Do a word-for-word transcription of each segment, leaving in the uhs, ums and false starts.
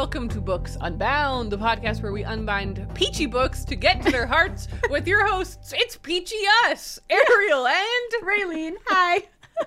welcome to Books Unbound, the podcast where we unbind peachy books to get to their hearts with your hosts. It's Peachy Us, Ariel and Raylene. Hi.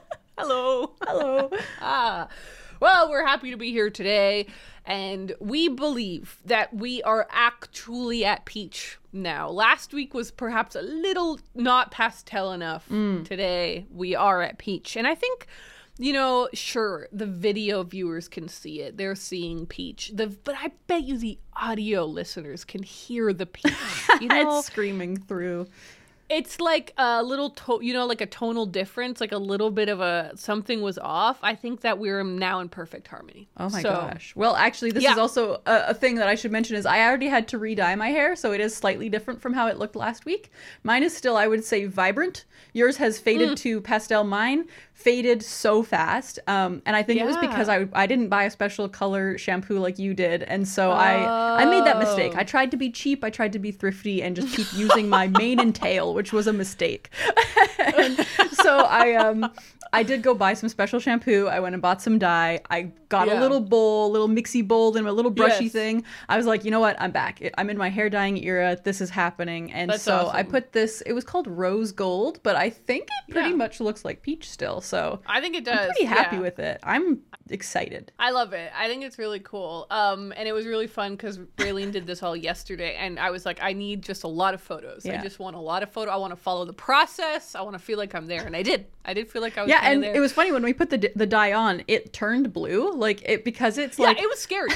Hello. Hello. Ah, well, we're happy to be here today, and we believe that we are actually at peach now. Last week was perhaps a little not pastel enough. Mm. Today, we are at peach, and I think, you know, sure, the video viewers can see it. They're seeing peach. The But I bet you the audio listeners can hear the peach. You know? It's screaming through. It's like a little, to- you know, like a tonal difference, like a little bit of a, something was off. I think that we're now in perfect harmony. Oh my So, gosh. Well, actually, this yeah. is also a, a thing that I should mention is I already had to re-dye my hair, so it is slightly different from how it looked last week. Mine is still, I would say, vibrant. Yours has faded Mm. to pastel. Mine faded so fast. Um, and I think it was Yeah. because I, I didn't buy a special color shampoo like you did. And so I, I made that mistake. Oh. I tried to be cheap. I tried to be thrifty and just keep using my mane and tail, which was a mistake. And so I um I did go buy some special shampoo. I went and bought some dye. I got Yeah. a little bowl, little mixy bowl, and a little brushy Yes. thing. I was like, you know what? I'm back. I'm in my hair dyeing era. This is happening. And That's so I awesome. put this, it was called rose gold, but I think it pretty Yeah. much looks like peach still. So I think it does. I'm pretty happy yeah. with it. I'm excited. I love it. I think it's really cool. Um, and it was really fun because Raylene did this all yesterday, and I was like, I need just a lot of photos. I Yeah. just want a lot of photo. I want to follow the process. I want to feel like I'm there, and I did. I did feel like I was. Yeah, kinda and there. it was funny when we put the the dye on, it turned blue. Like it because it's Yeah, like it was scary.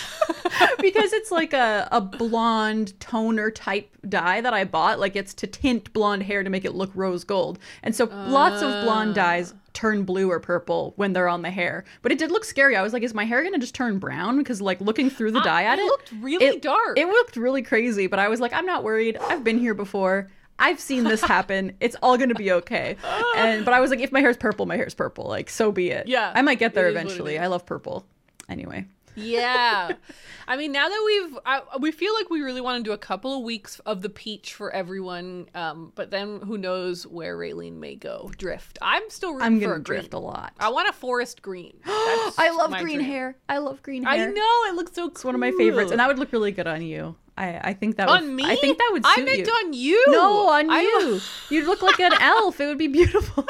because it's like a, a blonde toner type dye that I bought. Like it's to tint blonde hair to make it look rose gold. And so lots of blonde dyes turn blue or purple when they're on the hair. But it did look scary. I was like, is my hair going to just turn brown? Because like looking through the dye at it it. looked really it- dark. It looked really crazy. But I was like, I'm not worried. I've been here before. I've seen this happen. It's all going to be okay. And But I was like, if my hair's purple, my hair's purple. Like, so be it. Yeah, I might get there it is what it eventually. is. I love purple. Anyway. Yeah. I mean, now that we've, I, we feel like we really want to do a couple of weeks of the peach for everyone. Um, but then who knows where Raylene may go drift. I'm still rooting I'm for going a to drift green. a lot. I want a forest green. That's I love my green dream. hair. I love green I hair. know, it looks so cool. It's one of my favorites, and that would look really good on you. I, I think that would. On me? I think that would suit I meant you. on you. No, on I- you. You'd look like an elf. It would be beautiful.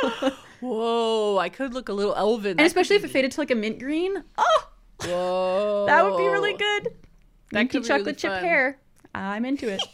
Whoa, I could look a little elven. And especially if it faded to like a mint green. Oh, Whoa. that would be really good. That Minty could be chocolate really chip fun. hair. I'm into it.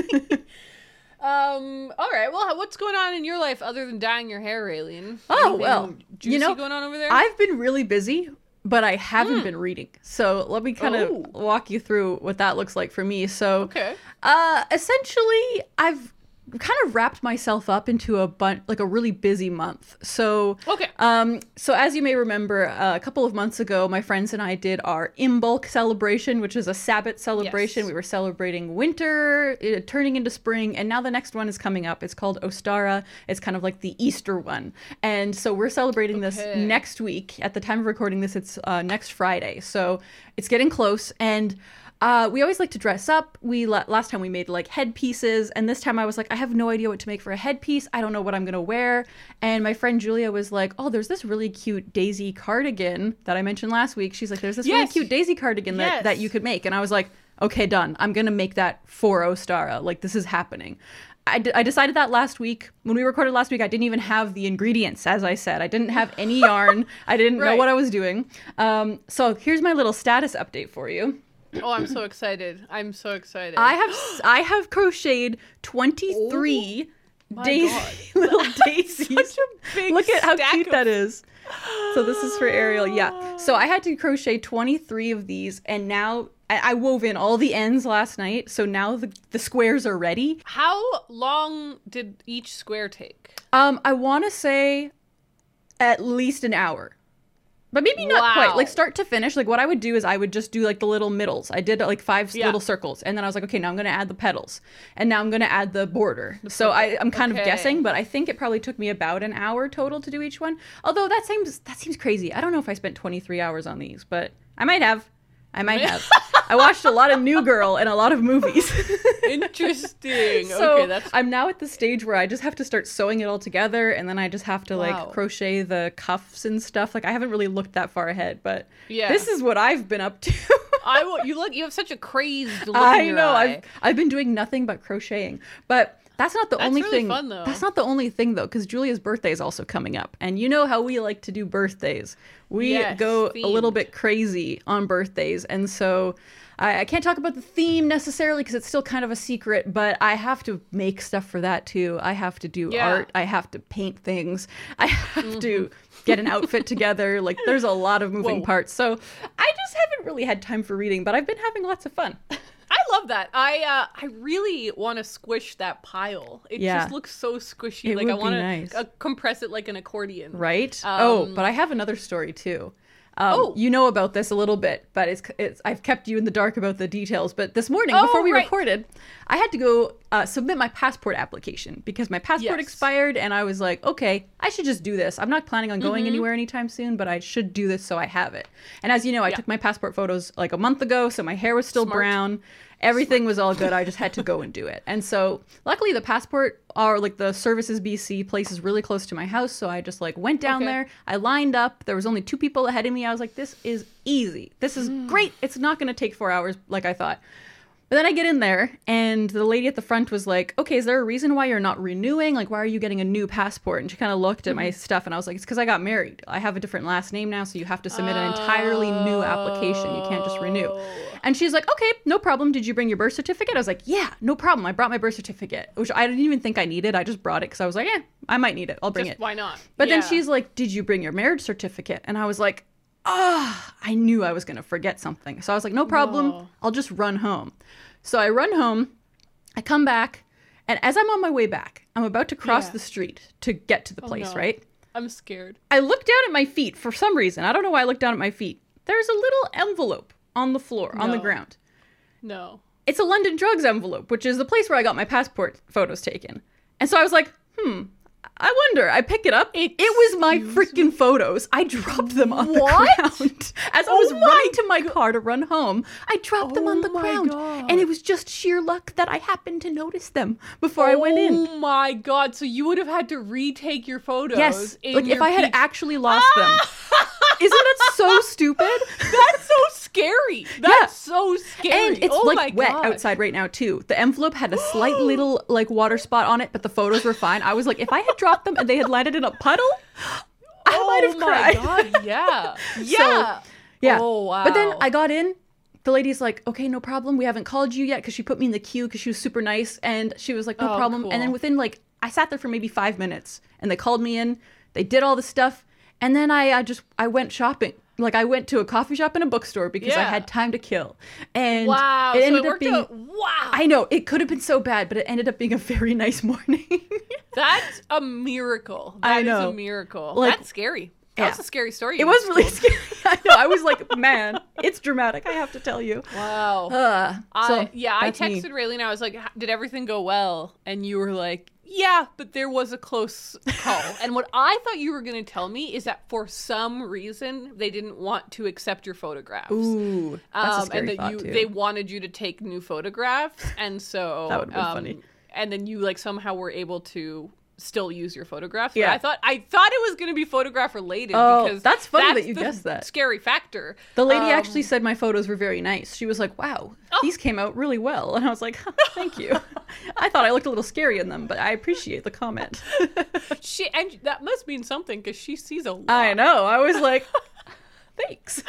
Um. All right. Well, what's going on in your life other than dyeing your hair, Raylene? Oh, Anything well, juicy you know, going on over there? I've been really busy, but I haven't been reading. So let me kind of Oh. walk you through what that looks like for me. So Okay. Uh, essentially, I've kind of wrapped myself up into a bun- like a really busy month. So, Okay. um, so as you may remember, uh, a couple of months ago, my friends and I did our Imbolc celebration, which is a Sabbath celebration. Yes. We were celebrating winter, uh, turning into spring, and now the next one is coming up. It's called Ostara. It's kind of like the Easter one, and so we're celebrating this Okay. next week. At the time of recording this, it's uh, next Friday, so it's getting close, and. Uh, we always like to dress up. We la- last time we made like headpieces, and this time I was like, I have no idea what to make for a headpiece. I don't know what I'm gonna wear. And my friend Julia was like, oh, there's this really cute Daisy cardigan that I mentioned last week. She's like, there's this really Yes. cute Daisy cardigan that, Yes. that you could make. And I was like, okay, done. I'm gonna make that for Ostara. Like, this is happening. I, d- I decided that last week. When we recorded last week, I didn't even have the ingredients, as I said. I didn't have any yarn. I didn't know Right. what I was doing. Um, so here's my little status update for you. Oh, I'm so excited. I'm so excited. I have s- I have crocheted twenty-three my daisy little daisies. Such a big Look at how stack cute of- that is. So this is for Ariel. Yeah. So I had to crochet twenty-three of these, and now I I wove in all the ends last night. So now the the squares are ready. How long did each square take? Um, I want to say at least an hour. But maybe not Wow. quite. Like start to finish. Like what I would do is I would just do like the little middles. I did like five Yeah. little circles. And then I was like, okay, now I'm going to add the petals. And now I'm going to add the border. So I, I'm kind Okay. of guessing, but I think it probably took me about an hour total to do each one. Although that seems, that seems crazy. I don't know if I spent twenty-three hours on these, but I might have. I might have. I watched a lot of New Girl and a lot of movies. Interesting. So okay, that's I'm now at the stage where I just have to start sewing it all together, and then I just have to Wow. like crochet the cuffs and stuff. Like I haven't really looked that far ahead, but Yeah. this is what I've been up to. I will, you look. You have such a crazed look I in your know. eye. I've I've been doing nothing but crocheting, but that's not the That's only really thing. fun, though. That's not the only thing though, because Julia's birthday is also coming up, and you know how we like to do birthdays. We Yes, go a little themed. bit crazy on birthdays, and so I, I can't talk about the theme necessarily because it's still kind of a secret. But I have to make stuff for that too. I have to do Yeah. art. I have to paint things. I have to get an outfit together. Like there's a lot of moving Whoa. parts. So I just haven't really had time for reading, but I've been having lots of fun. I love that. I uh, I really want to squish that pile. It Yeah. just looks so squishy. It like I would be want to nice. uh, compress it like an accordion. Right? Um, oh, but I have another story too. Um, Oh. You know about this a little bit, but it's, it's I've kept you in the dark about the details. But this morning, Oh, before we right. recorded, I had to go uh, submit my passport application because my passport Yes. expired, and I was like, okay, I should just do this. I'm not planning on going Mm-hmm. anywhere anytime soon, but I should do this so I have it. And as you know, I Yeah. took my passport photos like a month ago, so my hair was still Smart. brown. Everything was all good. I just had to go and do it. And so luckily the passport or like the Services B C place is really close to my house. So I just like went down Okay. there. I lined up. There was only two people ahead of me. I was like, this is easy. This is great. It's not going to take four hours like I thought. But then I get in there and the lady at the front was like, okay, is there a reason why you're not renewing? Like, why are you getting a new passport? And she kind of looked at my stuff and I was like, it's because I got married. I have a different last name now. So you have to submit an entirely new application. You can't just renew. And she's like, okay, no problem. Did you bring your birth certificate? I was like, yeah, no problem. I brought my birth certificate, which I didn't even think I needed. I just brought it because I was like, eh, I might need it. I'll bring Just it. why not? But then Yeah. she's like, did you bring your marriage certificate? And I was like, ah, I knew I was going to forget something. So I was like, no problem. No. I'll just run home. So I run home. I come back. And as I'm on my way back, I'm about to cross Yeah. the street to get to the place, no. right? I'm scared. I look down at my feet for some reason. I don't know why I looked down at my feet. There's a little envelope on the floor, on the No. ground. No. It's a London Drugs envelope, which is the place where I got my passport photos taken. And so I was like, hmm, I wonder. I pick it up. It was my freaking photos. I dropped them on What? the ground. As I was Oh my running to my car to run home, I dropped them on Oh the my ground. God. And it was just sheer luck that I happened to notice them before I went in. Oh my god! So you would have had to retake your photos. Yes, in like if your I had peak- actually lost them. Isn't that so stupid? That's so scary. That's so scary. And it's oh my like wet god. outside right now too. The envelope had a slight little like water spot on it, but the photos were fine. I was like, if I had dropped them and they had landed in a puddle, I oh might have cried. my god! Yeah. Yeah. Yeah. Oh wow. But then I got in. The lady's like, okay, no problem. We haven't called you yet because she put me in the queue because she was super nice. And she was like, no Oh, problem. And then cool. within like, I sat there for maybe five minutes and they called me in. They did all the stuff. And then I, I just, I went shopping. Like I went to a coffee shop and a bookstore because I Yeah. had time to kill. And Wow. it so ended it up worked being, out. Wow. I know, it could have been so bad, but it ended up being a very nice morning. That's a miracle. I That is know. a miracle. Like- That's scary. That's Yeah. a scary story. It you was just really told. scary. I know. I was like, man, it's dramatic. I have to tell you. Wow. Uh, so I, yeah, I that's me. texted Raylene. I was like, "H- "Did everything go well?" And you were like, "Yeah, but there was a close call." And what I thought you were going to tell me is that for some reason they didn't want to accept your photographs. Ooh, that's a Um, scary and that thought you too. they wanted you to take new photographs, and so That would've been um, funny. And then you like somehow were able to still use your photographs. But Yeah. I thought I thought it was going to be photograph related Oh, because that's funny that you the guessed that. Scary factor. The lady Um, actually said my photos were very nice. She was like, wow, Oh. these came out really well. And I was like, huh, thank you. I thought I looked a little scary in them, but I appreciate the comment. she and that must mean something because she sees a lot. I know. I was like, thanks.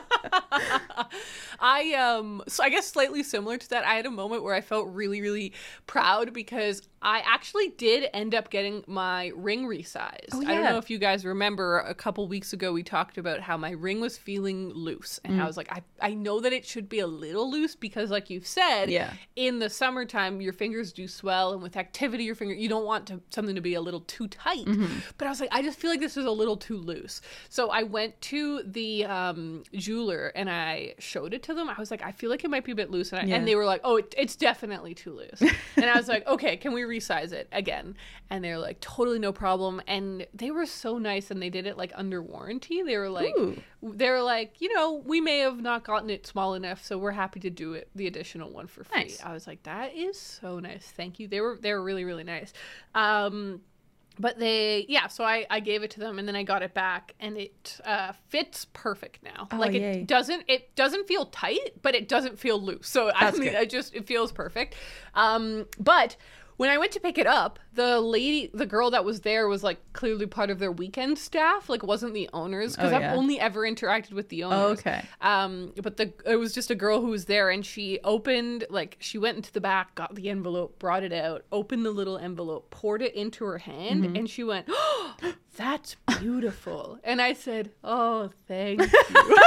I um so I guess slightly similar to that, I had a moment where I felt really, really proud because I actually did end up getting my ring resized. Oh, I don't yeah. know if you guys remember a couple weeks ago we talked about how my ring was feeling loose. And I Mm. was like, I, I know that it should be a little loose because like you've said, Yeah. in the summertime your fingers do swell, and with activity your finger you don't want to, something to be a little too tight. Mm-hmm. But I was like, I just feel like this is a little too loose. So I went to the um, jeweler and I showed it to them. I was like, I feel like it might be a bit loose. And, I, Yeah. and they were like, oh, it, it's definitely too loose. And I was like, okay, can we resize it again? And they're like, totally no problem. And they were so nice, and they did it like under warranty. They were like, Ooh. they were like, you know, we may have not gotten it small enough, so we're happy to do it, the additional one for free. Nice. I was like, that is so nice. Thank you. They were they were really, really nice. Um But they, yeah, so I, I gave it to them and then I got it back and it uh, fits perfect now. Oh, like it yay. doesn't, it doesn't feel tight, but it doesn't feel loose. So I That's mean, good. it just, it feels perfect. Um, but when I went to pick it up, the lady, the girl that was there was like clearly part of their weekend staff, like wasn't the owners, because Oh, I've yeah. only ever interacted with the owners. Oh, okay. Um, but the it was just a girl who was there, and she opened, like she went into the back, got the envelope, brought it out, opened the little envelope, poured it into her hand, Mm-hmm. and she went, "Oh, that's beautiful." And I said, "Oh, thank you."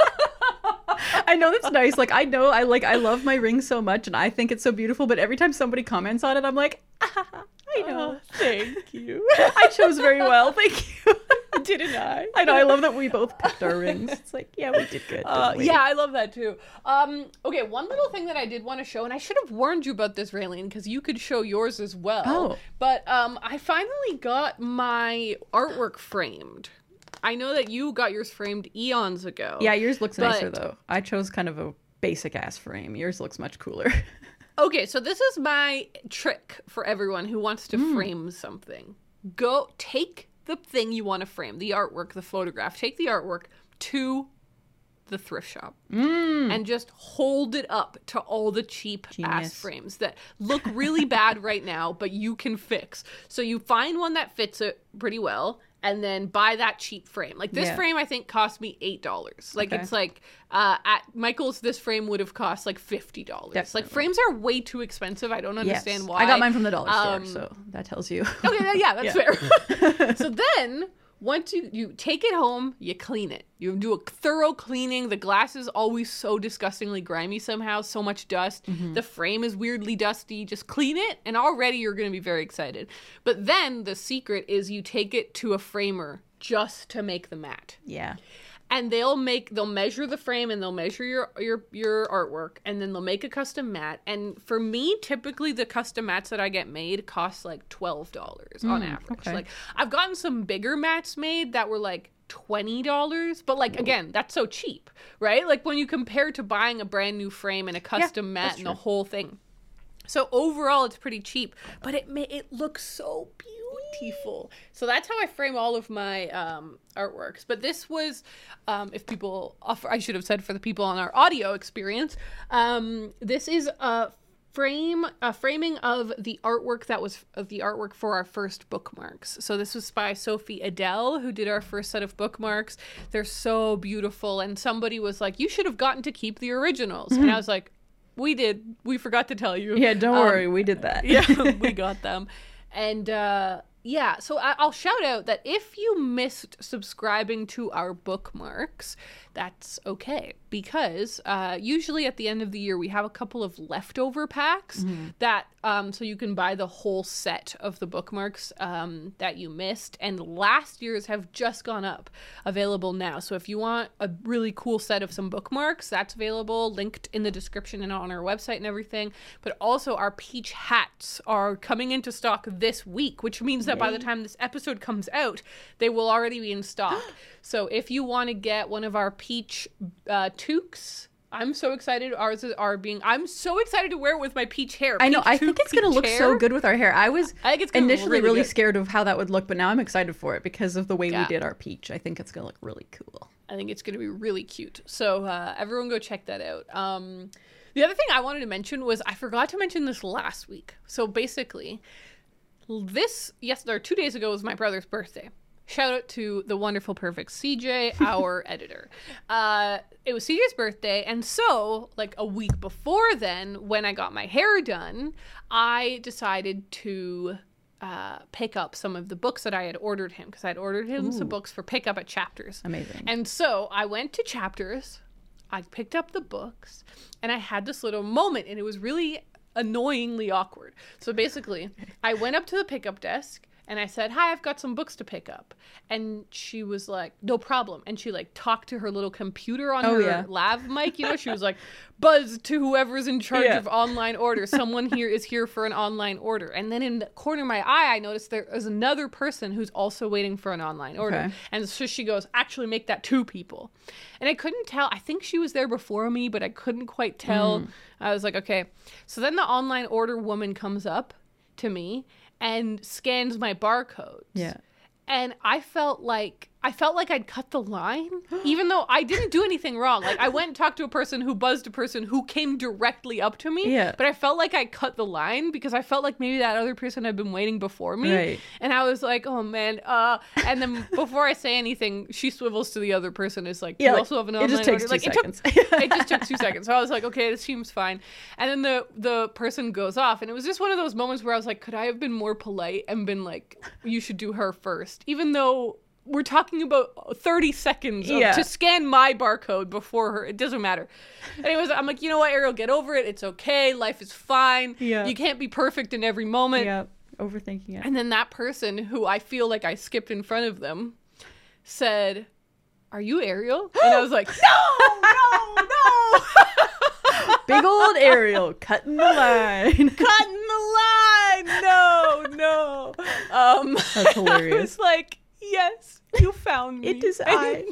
I know that's nice. Like I know I like I love my ring so much and I think it's so beautiful, but every time somebody comments on it, I'm like, ah, I know. Oh, thank you. I chose very well. Thank you. Didn't I? I know. I love that we both picked our rings. It's like, yeah, we did good. Uh, didn't we? yeah, I love that too. Um, okay, one little thing that I did want to show, and I should have warned you about this, Raylene, because you could show yours as well. Oh. But um, I finally got my artwork framed. I know that you got yours framed eons ago. Yeah, yours looks nicer But- though. I chose kind of a basic ass frame. Yours looks much cooler. Okay, so this is my trick for everyone who wants to frame something. Go take the thing you want to frame, the artwork, the photograph. Take the artwork to the thrift shop and just hold it up to all the cheap ass Genius. frames that look really bad right now, but you can fix. So you find one that fits it pretty well and then buy that cheap frame. Like this Yeah. frame, I think cost me eight dollars. Like Okay. it's like uh, at Michael's, this frame would have cost like fifty dollars. Like Definitely. frames are way too expensive. I don't understand Yes. why. I got mine from the dollar Um, store, so that tells you. Okay, yeah, that's fair. So then, once you, you take it home, you clean it. You do a thorough cleaning. The glass is always so disgustingly grimy somehow, so much dust. The frame is weirdly dusty. Just clean it, and already you're going to be very excited. But then the secret is you take it to a framer just to make the mat. Yeah. And they'll make they'll measure the frame and they'll measure your your your artwork and then they'll make a custom mat. And for me, typically the custom mats that I get made cost like twelve dollars on average. okay. Like I've gotten some bigger mats made that were like twenty dollars, but like again, that's so cheap, right? Like when you compare to buying a brand new frame and a custom mat that's and the true. whole thing. So overall, it's pretty cheap, but it may it looks so beautiful. So that's how I frame all of my um, artworks. But this was, um, if people, offer, I should have said for the people on our audio experience, um, this is a frame, a framing of the artwork that was of the artwork for our first bookmarks. So this was by Sophie Adele, who did our first set of bookmarks. They're so beautiful, and somebody was like, "You should have gotten to keep the originals," and I was like, we did. We forgot to tell you. Yeah, don't Um, worry, we did that. yeah, we got them. And uh, yeah, so I- I'll shout out that if you missed subscribing to our bookmarks, that's okay. Because uh, usually at the end of the year, we have a couple of leftover packs that, um, so you can buy the whole set of the bookmarks um, that you missed. And last year's have just gone up, available now. So if you want a really cool set of some bookmarks, that's available, linked in the description and on our website and everything. But also our peach hats are coming into stock this week, which means that by the time this episode comes out, they will already be in stock. So if you want to get one of our peach uh, toques, I'm so excited. Ours is, are being. I'm so excited to wear it with my peach hair. I know. Peach I think toque, it's gonna peach look hair. so good with our hair. I was I think it's gonna look initially really really good. scared of how that would look, but now I'm excited for it because of the way Yeah. we did our peach. I think it's gonna look really cool. I think it's going to be really cute. So uh, everyone go check that out. Um, the other thing I wanted to mention was I forgot to mention this last week. So basically, this, yes, or two days ago was my brother's birthday. Shout out to the wonderful, perfect C J, our editor. Uh, it was C J's birthday, and so, like, a week before then, when I got my hair done, I decided to uh, pick up some of the books that I had ordered him, because I had ordered him some books for pickup at Chapters. Amazing. And so I went to Chapters, I picked up the books, and I had this little moment, and it was really annoyingly awkward. So basically, I went up to the pickup desk, and I said, "Hi, I've got some books to pick up." And she was like, "No problem." And she like talked to her little computer on Oh, her yeah. lav mic. You know, she was like, "Buzz to whoever's in charge Yeah. of online orders. Someone here is here for an online order." And then in the corner of my eye, I noticed there is another person who's also waiting for an online order. Okay. And so she goes, "Actually, make that two people." And I couldn't tell. I think she was there before me, but I couldn't quite tell. I was like, okay. So then the online order woman comes up to me and scans my barcodes. Yeah. And I felt like I felt like I'd cut the line, even though I didn't do anything wrong. Like, I went and talked to a person who buzzed a person who came directly up to me. Yeah. But I felt like I cut the line because I felt like maybe that other person had been waiting before me. Right. And I was like, oh, man. Uh, and then before I say anything, she swivels to the other person. Is like, Yeah, you like, also have an it online just takes order. two Like, seconds. It, took, it just took two seconds. So I was like, okay, this seems fine. And then the, the person goes off. And it was just one of those moments where I was like, could I have been more polite and been like, you should do her first? Even though we're talking about thirty seconds of, Yeah. to scan my barcode before her. It doesn't matter. Anyways, I'm like, you know what, Ariel, get over it. It's okay. Life is fine. Yeah. You can't be perfect in every moment. Yeah. Overthinking it. And then that person who I feel like I skipped in front of them said, are you Ariel? And I was like, no, no, no. Big old Ariel cutting the line. Cutting the line. No, no. Um, That's hilarious. I was like, yes, you found me. It is and, I.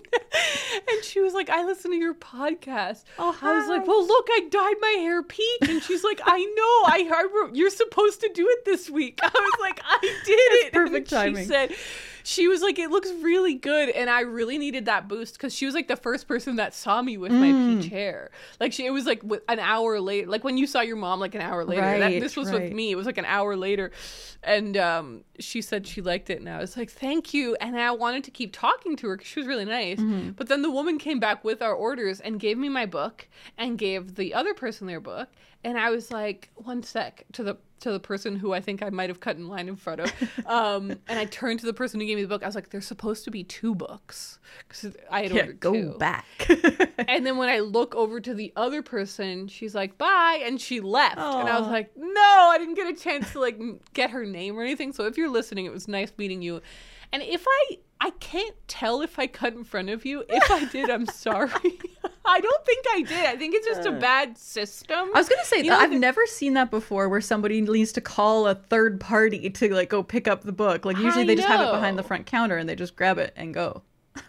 And she was like, I listen to your podcast. Oh, I was hi. like, well, look, I dyed my hair peach. And she's like, I know. I, I wrote, you're supposed to do it this week. I was like, I did That's it. perfect and timing. She said, she was like, it looks really good. And I really needed that boost because she was like the first person that saw me with my Mm. peach hair. Like, she, it was like w- an hour later. Like when you saw your mom like an hour later. That, Right, this was right. with me. It was like an hour later. And um, she said she liked it. And I was like, thank you. And I wanted to keep talking to her because she was really nice. Mm-hmm. But then the woman came back with our orders and gave me my book and gave the other person their book. And I was like, one sec, to the to the person who I think I might have cut in line in front of. Um, and I turned to the person who gave me the book. I was like, there's supposed to be two books. Because I had Yeah, ordered go two. back. And then when I look over to the other person, she's like, bye. And she left. And I was Aw. like, no, I didn't get a chance to like m- get her name or anything. So if you're listening, it was nice meeting you. And if I, I can't tell if I cut in front of you. If I did, I'm sorry. I don't think I did. I think it's just a bad system. I was gonna say You that know, I've the- never seen that before, where somebody needs to call a third party to like go pick up the book. Like usually I they just have it behind know. the front counter and they just grab it and go.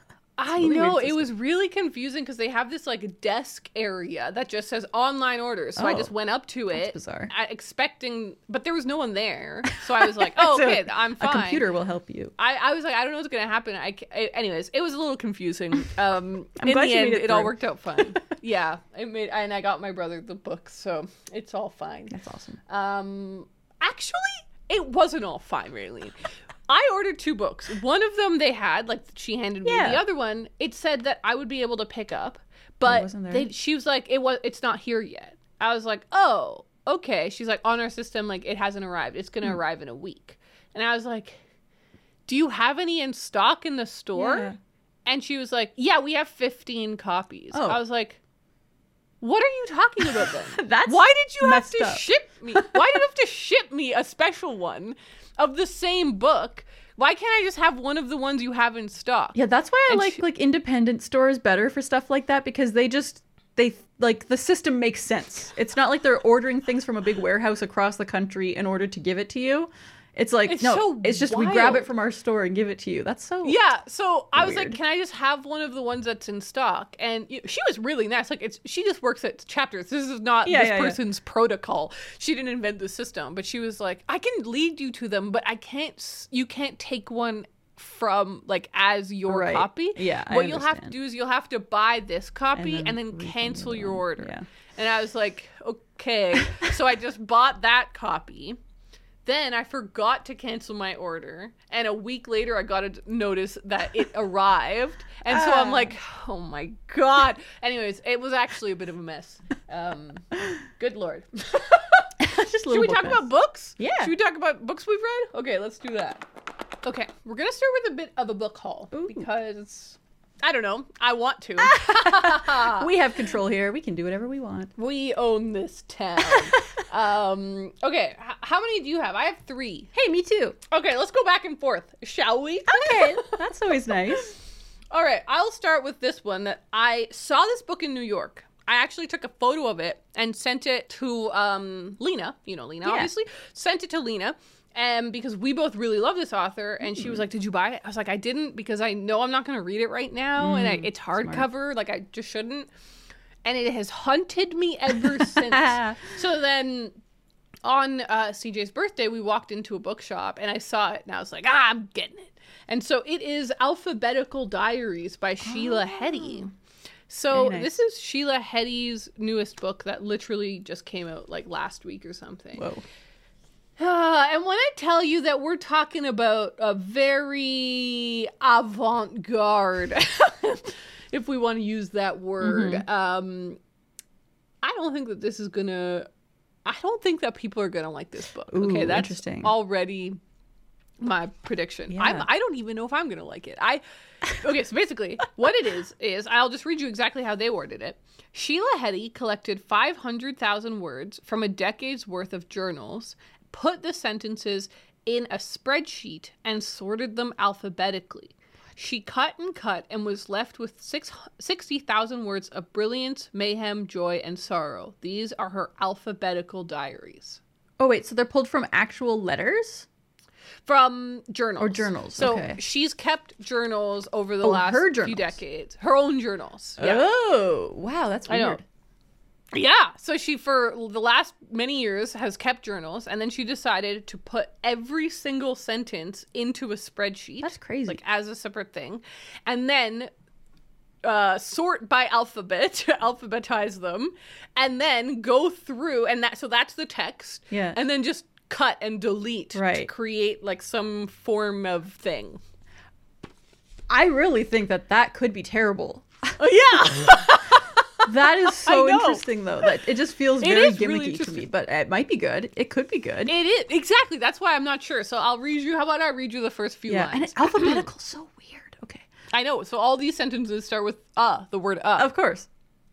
I really know weird it was really confusing because they have this like desk area that just says online orders. So I Oh, just went up to that's it, bizarre. I- expecting, but there was no one there. So I was like, "Oh, So okay, I'm fine." A computer will help you. I, I was like, I don't know what's gonna happen. I, ca- I- anyways, it was a little confusing. Um, I'm in glad the you end, made it it all through. worked out fine. Yeah, it made, and I got my brother the book, so it's all fine. That's awesome. Um, actually, it wasn't all fine, really. I ordered two books. One of them they had, like she handed me. Yeah. The other one, it said that I would be able to pick up, but wasn't there? they, she was like, "It was, it's not here yet." I was like, "Oh, okay." She's like, "On our system, like it hasn't arrived. It's gonna Hmm. arrive in a week." And I was like, "Do you have any in stock in the store?" Yeah. And she was like, "Yeah, we have fifteen copies." Oh. I was like, "What are you talking about then? That's Why did you have messed to up. ship me? Why did you have to ship me a special one of the same book? Why can't I just have one of the ones you have in stock?" Yeah, that's why I And like she- like independent stores better for stuff like that, because they just they like the system makes sense. It's not like they're ordering things from a big warehouse across the country in order to give it to you. It's like It's no, so it's just we grab wild. it from our store and give it to you. That's so Yeah, so I was Weird. like, "Can I just have one of the ones that's in stock?" And you she was really nice. Like, it's she just works at Chapters. This is not Yeah, this yeah, yeah. person's protocol. She didn't invent the system, but she was like, "I can lead you to them, but I can't. s- You can't take one from like as your Right. copy. Yeah, I what you'll have to understand. do is you'll have to buy this copy and then then, refund the cancel other your one. order." Yeah. And I was like, "Okay." So I just bought that copy. Then I forgot to cancel my order, and a week later I got a notice that it arrived, and so I'm Ah. like, "Oh my god!" Anyways, it was actually a bit of a mess. Um, good lord. just a Should little we book talk mess. about books? Yeah. Should we talk about books we've read? Okay, let's do that. Okay, we're gonna start with a bit of a book haul Ooh. because I don't know, I want to. We have control here. We can do whatever we want. We own this town. um, okay, h- how many do you have? I have three. Hey, me too. Okay, let's go back and forth, shall we? Okay, that's always nice. All right, I'll start with this one that I saw this book in New York. I actually took a photo of it and sent it to um, Lena. You know Lena, Yeah. obviously. Sent it to Lena. Um, because we both really love this author, and she was like, "Did you buy it?" I was like, "I didn't because I know I'm not going to read it right now, and I, it's hardcover. Like I just shouldn't." And it has haunted me ever since. So then on uh, C J's birthday, we walked into a bookshop and I saw it and I was like, ah, I'm getting it. And so it is Alphabetical Diaries by Sheila Oh. Heti. So Very nice. this is Sheila Heti's newest book that literally just came out like last week or something. Whoa. Uh, and when I tell you that we're talking about a very avant-garde, if we want to use that word, Mm-hmm. um, I don't think that this is gonna, I don't think that people are gonna like this book. Ooh, okay, that's interesting. already my prediction. Yeah. I'm, I don't even know if I'm gonna like it. I, okay, so basically what it is, is I'll just read you exactly how they worded it. Sheila Heti collected five hundred thousand words from a decade's worth of journals, put the sentences in a spreadsheet, and sorted them alphabetically. She cut and cut and was left with six, sixty thousand words of brilliance, mayhem, joy, and sorrow. These are her alphabetical diaries. Oh, wait, so they're pulled from actual letters? From journals. Or journals, So okay. she's kept journals over the Oh, last her few journals. decades. Her own journals. Yeah. Oh, wow, that's I weird. know. Yeah. So she, for the last many years, has kept journals, and then she decided to put every single sentence into a spreadsheet. That's crazy. Like as a separate thing. And then uh, sort by alphabet, alphabetize them, and then go through, and that, so that's the text. Yeah. And then just cut and delete to Right. create like some form of thing. I really think that that could be terrible. Oh, yeah. That is so I know. interesting, though. That it just feels It very is really gimmicky to interesting. me, but it might be good. It could be good. It is. Exactly. That's why I'm not sure. So I'll read you. How about I read you the first few yeah, lines? and it's alphabetical, so weird. Okay, I know. So all these sentences start with uh, the word uh. of course.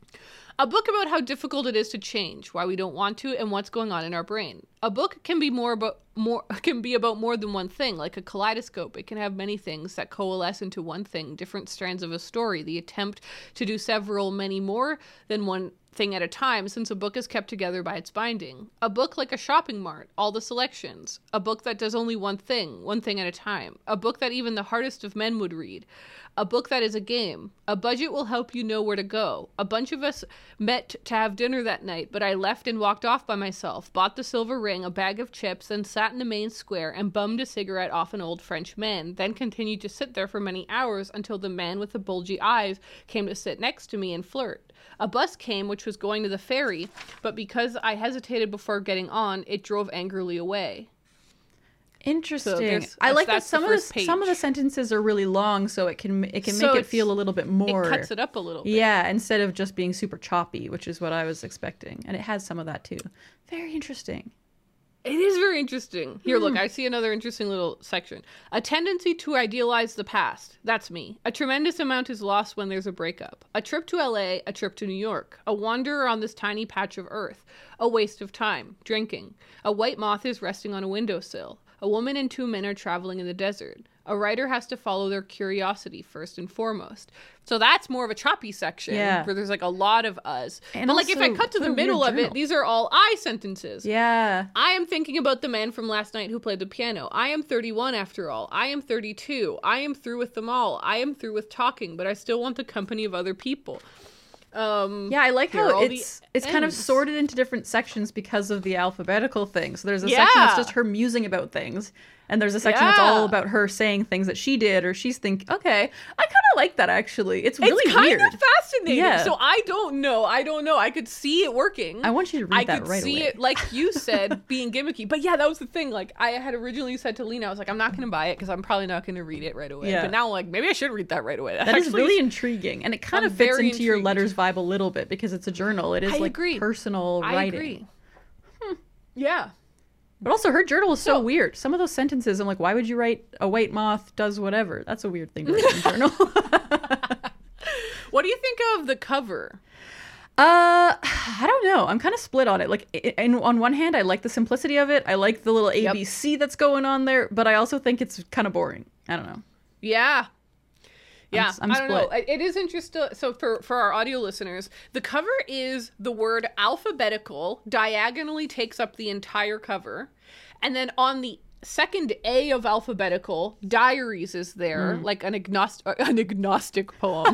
A book about how difficult it is to change, why we don't want to, and what's going on in our brain. A book can be more about more can be about more than one thing, like a kaleidoscope. It can have many things that coalesce into one thing, different strands of a story, the attempt to do several, many more than one thing at a time, since a book is kept together by its binding. A book like a shopping mart, all the selections. A book that does only one thing, one thing at a time. A book that even the hardest of men would read. A book that is a game. A budget will help you know where to go. A bunch of us met to have dinner that night, but I left and walked off by myself, bought the silver ring, a bag of chips, then sat in the main square and bummed a cigarette off an old French man, then continued to sit there for many hours until the man with the bulgy eyes came to sit next to me and flirt. A bus came which was going to the ferry, but because I hesitated before getting on, it drove angrily away. Interesting. there's- I like that that's the some of the first page. some of the sentences are really long, so it can it can So make it it's- feel a little bit more. It cuts it up a little bit. Yeah, instead of just being super choppy, which is what I was expecting, and it has some of that too. Very interesting. It is very interesting. Here, Hmm. look, I see another interesting little section. A tendency to idealize the past. That's me. A tremendous amount is lost when there's a breakup. A trip to L A, a trip to New York. A wanderer on this tiny patch of earth. A waste of time. Drinking. A white moth is resting on a windowsill. A woman and two men are traveling in the desert. A writer has to follow their curiosity first and foremost. So that's more of a choppy section Yeah. where there's like a lot of us. And but like if I also, cut to what the a weird middle of it, journal. these are all I sentences. Yeah. I am thinking about the man from last night who played the piano. I am thirty-one after all. I am thirty-two. I am through with them all. I am through with talking, but I still want the company of other people. Um, Yeah, I like Here are how all the it's it's kind of ends. sorted into different sections because of the alphabetical thing. So there's a section that's Yeah. just her musing about things, and there's a section that's all Yeah. about her saying things that she did or she's thinking. Okay, I kind of like that actually. It's really it's kind weird. of fascinating. Yeah. So I don't know. I don't know. I could see it working. I want you to read I that could right see away. it, like you said, being gimmicky. But yeah, that was the thing. Like I had originally said to Lena, I was like, I'm not going to buy it because I'm probably not going to read it right away. Yeah. But now, like, maybe I should read that right away. That is actually really intriguing, and it kind I'm of fits very into your intrigued. letters vibe a little bit because it's a journal. It is I like agree. personal I writing. agree. Yeah. But also, her journal is so, So- weird. Some of those sentences, I'm like, why would you write a white moth does whatever? That's a weird thing to write in a journal. What do you think of the cover? Uh, I don't know. I'm kind of split on it. Like, i- in, on one hand, I like the simplicity of it. I like the little A B C that's going on there, but I also think it's kind of boring. I don't know. Yeah. Yeah, s- I'm I don't know. split. It is interesting. So for, for our audio listeners, the cover is the word alphabetical, diagonally takes up the entire cover. And then on the second A of alphabetical, diaries is there, Mm. like an, agnost- an agnostic poem.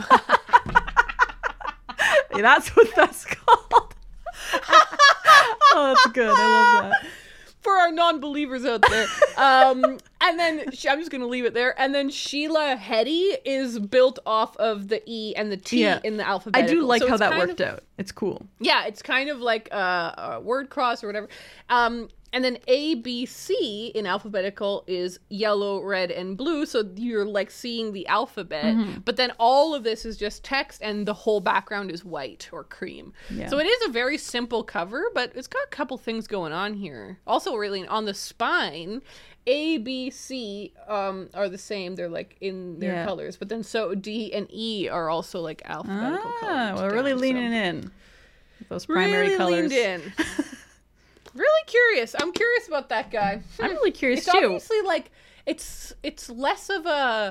Yeah, that's what that's called. Oh, that's good. I love that. for our non-believers out there. Um, and then she, I'm just gonna leave it there. And then Sheila Heti is built off of the E and the T Yeah. in the alphabet. I do like so how it's that kind worked of, out. It's cool. Yeah, it's kind of like a, a word cross or whatever. Um, and then A, B, C in alphabetical is yellow, red, and blue. So you're like seeing the alphabet. Mm-hmm. But then all of this is just text and the whole background is white or cream. Yeah. So it is a very simple cover, but it's got a couple things going on here. Also, really, on the spine, A, B, C um, are the same. They're like in their Yeah. colors. But then so D and E are also like alphabetical Ah, colors. we're really down, leaning so. in. Those primary really colors. leaned in. Really curious. I'm curious about that guy. I'm really curious It's too. obviously like it's it's less of a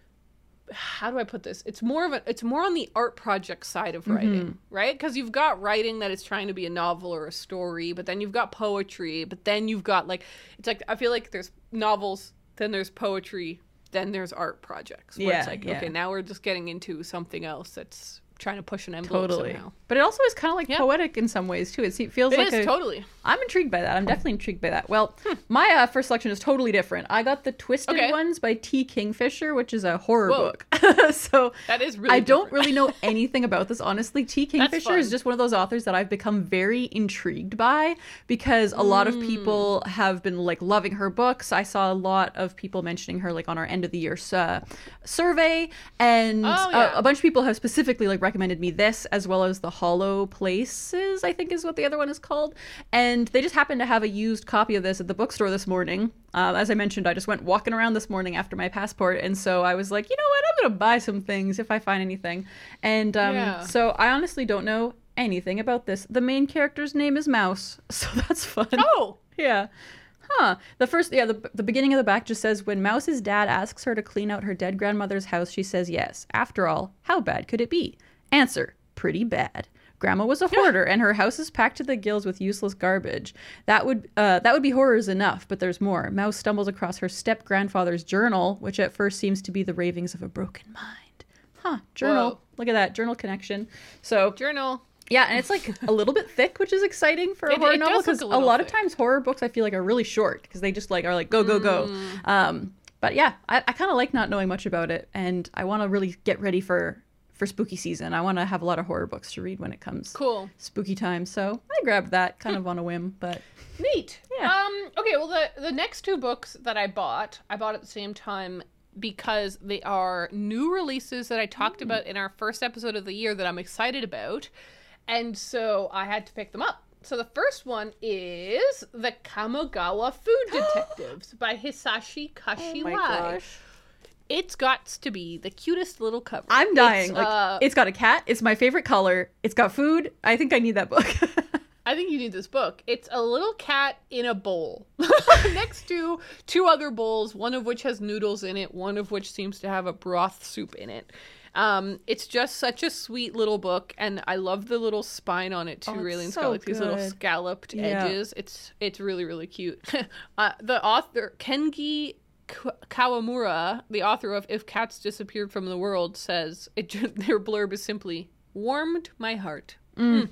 how do I put this? It's more of a it's more on the art project side of writing, Mm-hmm. right? Because you've got writing that is trying to be a novel or a story, but then you've got poetry, but then you've got like it's like I feel like there's novels, then there's poetry, then there's art projects. Where Yeah, it's like, yeah. okay, now we're just getting into something else that's trying to push an envelope Totally. somehow. But it also is kind of like Yeah. poetic in some ways too. It se- feels It like is a, totally. I'm intrigued by that. I'm definitely intrigued by that. Well, my uh, first selection is totally different. I got the Twisted Okay. Ones by T. Kingfisher, which is a horror Whoa. book. So That is really I don't different. really know anything about this, honestly. T. Kingfisher is fun. just one of those authors that I've become very intrigued by because a lot of Mm. people have been like loving her books. I saw a lot of people mentioning her like on our end of the year uh, survey, and Oh, uh, yeah. a bunch of people have specifically like recommended me this as well as the Hollow Places, I think is what the other one is called. And they just happened to have a used copy of this at the bookstore this morning. Uh, as I mentioned, I just went walking around this morning after my passport, and so I was like, you know what, I'm gonna buy some things if I find anything. And um, Yeah. so I honestly don't know anything about this. The main character's name is Mouse, so that's fun. Oh, Yeah. Huh. The first, yeah, the, the beginning of the back just says, when Mouse's dad asks her to clean out her dead grandmother's house, she says yes. After all, how bad could it be? Answer, pretty bad. Grandma was a hoarder, and her house is packed to the gills with useless garbage. That would uh, that would be horrors enough, but there's more. Mouse stumbles across her step-grandfather's journal, which at first seems to be the ravings of a broken mind. Huh, journal. Whoa. Look at that, journal connection. So, journal. yeah, and it's like a little bit thick, which is exciting for a It- horror it does novel look because a a, little lot of thick. times horror books I feel like are really short because they just like are like go go go. Mm. Um, but yeah, I, I kind of like not knowing much about it, and I want to really get ready for for spooky season. I want to have a lot of horror books to read when it comes Cool. spooky time. So I grabbed that kind of on a whim, but Neat. Yeah. Um. Okay. Well, the the next two books that I bought, I bought at the same time because they are new releases that I talked about in our first episode of the year that I'm excited about, and so I had to pick them up. So the first one is The Kamogawa Food Detectives by Hisashi Kashiwai. It's got to be the cutest little cover. I'm dying. It's, like uh, it's got a cat. It's my favorite color. It's got food. I think I need that book. I think you need this book. It's a little cat in a bowl next to two other bowls, one of which has noodles in it, one of which seems to have a broth soup in it. Um, it's just such a sweet little book, and I love the little spine on it too. Oh, it's really, it's so got like these little good. scalloped Yeah. edges. It's it's really really cute. uh, the author Kengi K- Kawamura, the author of If Cats Disappeared from the World, says it. Their blurb is simply warmed my heart. Yeah,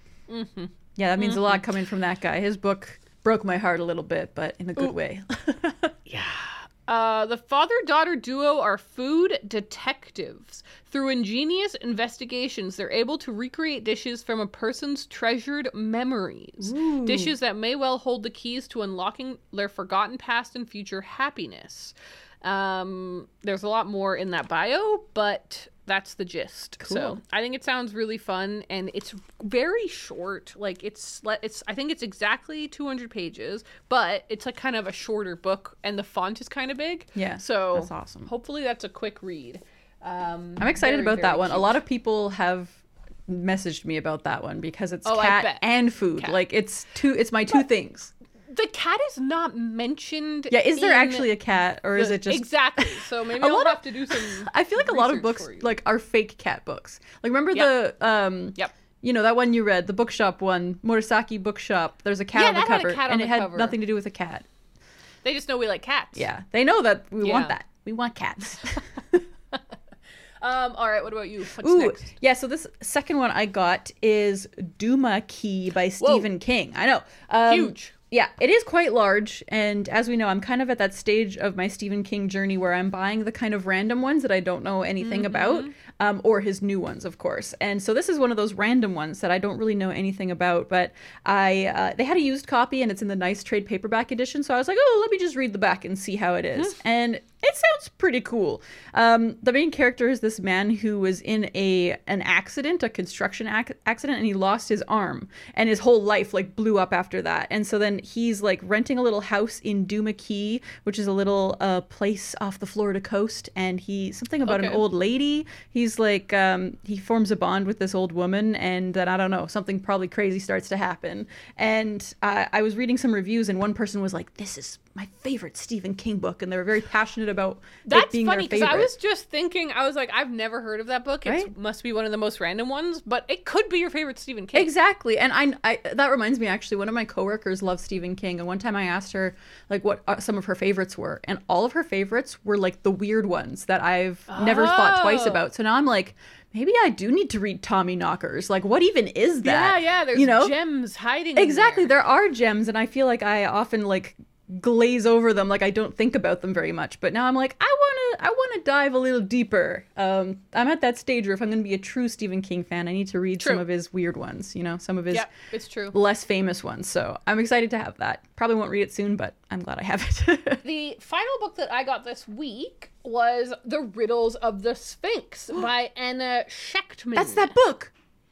that means Mm-hmm. a lot coming from that guy. His book broke my heart a little bit, but in a good way. Uh, the father-daughter duo are food detectives. Through ingenious investigations, they're able to recreate dishes from a person's treasured memories. Ooh. Dishes that may well hold the keys to unlocking their forgotten past and future happiness. Um, there's a lot more in that bio, but that's the gist. So Cool. I think it sounds really fun, and it's very short. Like it's, le- it's. I think it's exactly two hundred pages, but it's like kind of a shorter book, and the font is kind of big. Yeah, So that's awesome. Hopefully, that's a quick read. Um, I'm excited very, about that very one. A cute. lot of people have messaged me about that one because it's Oh, I cat bet. and food. Cat. Like it's two. It's my two things. The cat is not mentioned. Yeah, is there in actually a cat, or is the- it just? exactly? So maybe A I'll lot of- have to do some. I feel like a lot of research books for you. like are fake cat books. Like remember Yep. the um. Yep. You know that one you read, the bookshop one, Murasaki Bookshop. There's a cat Yeah, on the that had a cover, cat on and the it had cover. nothing to do with a cat. They just know we like cats. Yeah, they know that we want Yeah. that. We want cats. Um. All right. What about you? What's Ooh, next? yeah. So this second one I got is Duma Key by Stephen King. I know. Um, Huge. Yeah, it is quite large, and as we know, I'm kind of at that stage of my Stephen King journey where I'm buying the kind of random ones that I don't know anything mm-hmm. about, um, or his new ones, of course. And so this is one of those random ones that I don't really know anything about, but I uh, they had a used copy, and it's in the nice trade paperback edition, so I was like, oh, let me just read the back and see how it is. And it sounds pretty cool. Um, the main character is this man who was in a an accident, a construction ac- accident, and he lost his arm, and his whole life like blew up after that. And so then he's like renting a little house in Duma Key, which is a little uh, place off the Florida coast, and he something about okay. an old lady. He's like um, he forms a bond with this old woman, and then I don't know, something probably crazy starts to happen. And uh, I was reading some reviews, and one person was like, "This is my favorite Stephen King book," and they were very passionate about That's it being funny, their favorite. I was just thinking, I was like, I've never heard of that book. It right? must be one of the most random ones, but it could be your favorite Stephen King. Exactly, and I, I that reminds me, actually, one of my coworkers loves Stephen King, and one time I asked her like what uh, some of her favorites were, and all of her favorites were like the weird ones that I've oh. never thought twice about. So now I'm like, maybe I do need to read Tommy Knockers. Like, what even is that? Yeah, yeah, there's you know? gems hiding Exactly, in there. There are gems, and I feel like I often like glaze over them, like I don't think about them very much. But now I'm like, I want to I want to dive a little deeper. Um, I'm at that stage where if I'm going to be a true Stephen King fan, I need to read true. some of his weird ones, you know, some of his yeah, it's true. less famous ones. So I'm excited to have that. Probably won't read it soon, but I'm glad I have it. The final book that I got this week was The Riddles of the Sphinx by Anna Schechtman. That's that book.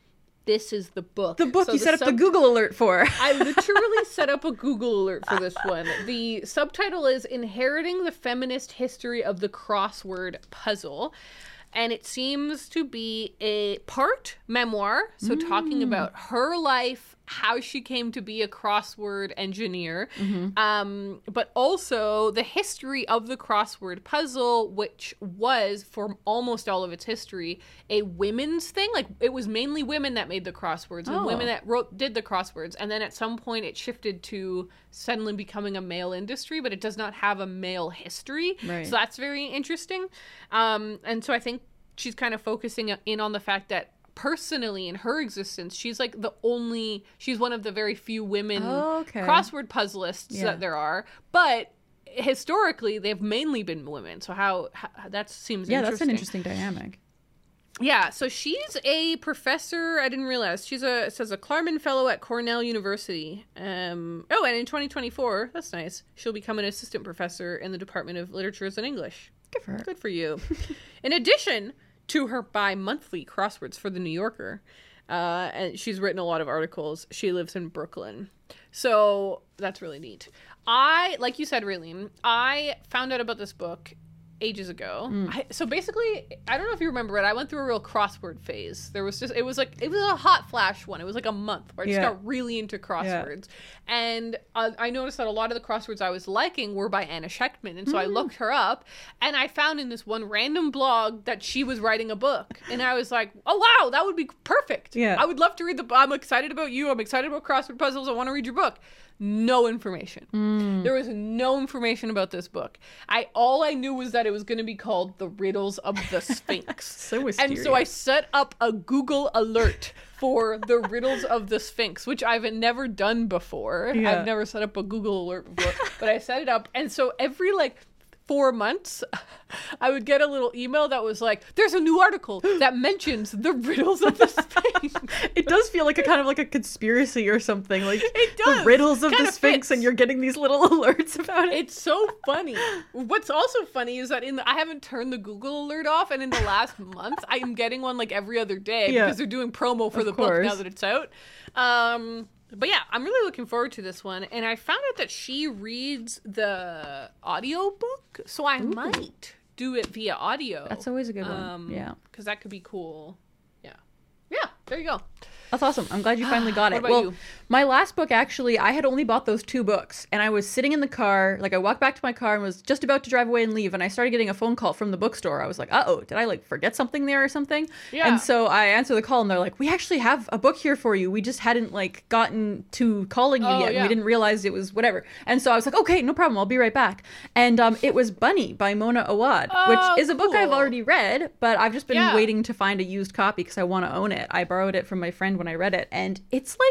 This is the book. The book so you the set up sub- the Google alert for. I literally set up a Google alert for this one. The subtitle is Inheriting the Feminist History of the Crossword Puzzle. And it seems to be a part memoir, so mm. talking about her life, how she came to be a crossword engineer, mm-hmm. um, but also the history of the crossword puzzle, which was, for almost all of its history, a women's thing. Like, it was mainly women that made the crosswords, and oh. women that wrote did the crosswords. And then at some point it shifted to suddenly becoming a male industry, but it does not have a male history. Right. So that's very interesting. Um, and so I think she's kind of focusing in on the fact that personally in her existence, she's like the only, she's one of the very few women oh, okay. crossword puzzlists yeah. that there are. But historically, they've mainly been women. So how, how that seems yeah, interesting. Yeah, that's an interesting dynamic. Yeah, so she's a professor. I didn't realize she's a it says a Klarman Fellow at Cornell University. Um, oh, and in twenty twenty-four, that's nice. She'll become an assistant professor in the Department of Literatures and English. Good for her. Good for you. In addition to her bi-monthly crosswords for the New Yorker, uh, and she's written a lot of articles. She lives in Brooklyn, so that's really neat. I, like you said, Raylene, I found out about this book ages ago. Mm. I, so basically, I don't know if you remember it, I went through a real crossword phase. There was just, it was like, it was a hot flash one. It was like a month where I just yeah. got really into crosswords. Yeah. And uh, I noticed that a lot of the crosswords I was liking were by Anna Schechtman. And so mm. I looked her up, and I found in this one random blog that she was writing a book. And I was like, oh wow, that would be perfect. Yeah. I would love to read the book. I'm excited about you. I'm excited about crossword puzzles. I want to read your book. No information. Mm. There was no information about this book. I all I knew was that it was going to be called The Riddles of the Sphinx. So mysterious. And so I set up a Google alert for The Riddles of the Sphinx, which I've never done before. Yeah. I've never set up a Google alert before, but I set it up. And so every like four months, I would get a little email that was like, there's a new article that mentions the riddles of the Sphinx. It does feel like a kind of like a conspiracy or something. Like it does. The riddles of Kinda the Sphinx, fits. and you're getting these little alerts about it. It's so funny. What's also funny is that in the, I haven't turned the Google alert off, and in the last month, I am getting one like every other day yeah. because they're doing promo for of the course. book now that it's out. Um, But yeah, I'm really looking forward to this one. And I found out that she reads the audio book, so I Ooh. might do it via audio. That's always a good one. Um, yeah. Because that could be cool. Yeah. Yeah, there you go. That's awesome. I'm glad you finally got What it. about Well, you? my last book, actually, I had only bought those two books, and I was sitting in the car, like I walked back to my car and was just about to drive away and leave, and I started getting a phone call from the bookstore. I was like, uh-oh, did I like forget something there or something? Yeah. And so I answer the call, and they're like, we actually have a book here for you. We just hadn't like gotten to calling you Oh, yet, and yeah. we didn't realize it was whatever. And so I was like, okay, no problem. I'll be right back. And um, it was Bunny by Mona Awad, Oh, which is a book I've cool. already read, but I've just been Yeah. waiting to find a used copy because I want to own it. I borrowed it from my friend when I read it, and it's like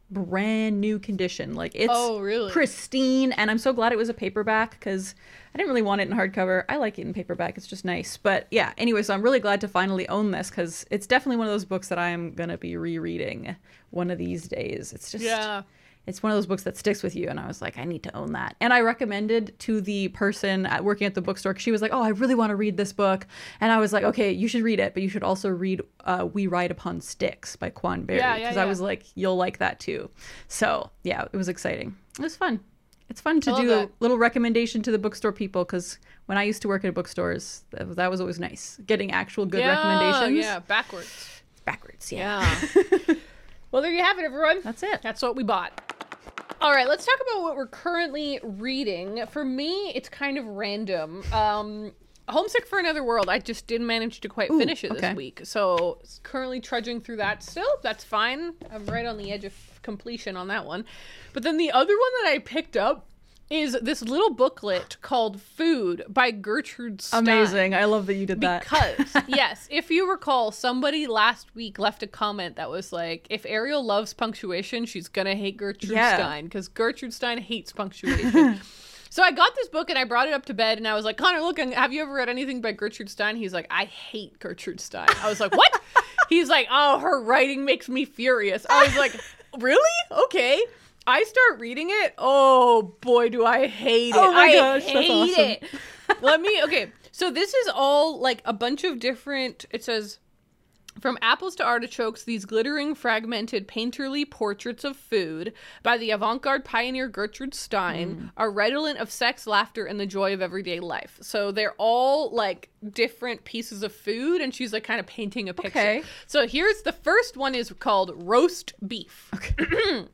brand new condition. Like it's Oh, really? pristine, and I'm so glad it was a paperback because I didn't really want it in hardcover. I like it in paperback. It's just nice. But yeah, anyway, so I'm really glad to finally own this because it's definitely one of those books that I'm going to be rereading one of these days. It's just... Yeah. It's one of those books that sticks with you. And I was like, I need to own that. And I recommended to the person at working at the bookstore, 'cause she was like, oh, I really want to read this book. And I was like, okay, you should read it, but you should also read uh, We Ride Upon Sticks by Quan Berry. Yeah, Because yeah, I yeah. was like, you'll like that too. So yeah, it was exciting. It was fun. It's fun to I love do a that. little recommendation to the bookstore people because when I used to work at bookstores, that, that was always nice. Getting actual good yeah, recommendations. Yeah, backwards. Backwards, yeah. Yeah. Well, there you have it, everyone. That's it. That's what we bought. All right, let's talk about what we're currently reading. For me, it's kind of random. Um, Homesick for Another World, I just didn't manage to quite Ooh, finish it okay. this week. So currently trudging through that still. That's fine. I'm right on the edge of completion on that one. But then the other one that I picked up is this little booklet called Food by Gertrude Stein. Amazing. I love that you did that. Because, yes, if you recall, somebody last week left a comment that was like, if Ariel loves punctuation, she's going to hate Gertrude Yeah. Stein because Gertrude Stein hates punctuation. So I got this book and I brought it up to bed and I was like, Connor, look, have you ever read anything by Gertrude Stein? He's like, I hate Gertrude Stein. I was like, what? He's like, oh, her writing makes me furious. I was like, really? Okay. I start reading it. Oh boy, do I hate it. Oh my I gosh, that's hate awesome. it. Let me, okay. So this is all like a bunch of different, it says, from apples to artichokes, these glittering, fragmented, painterly portraits of food by the avant-garde pioneer Gertrude Stein are redolent of sex, laughter, and the joy of everyday life. So they're all like different pieces of food, and she's like kind of painting a picture. Okay. So here's the first one is called Roast Beef. Okay.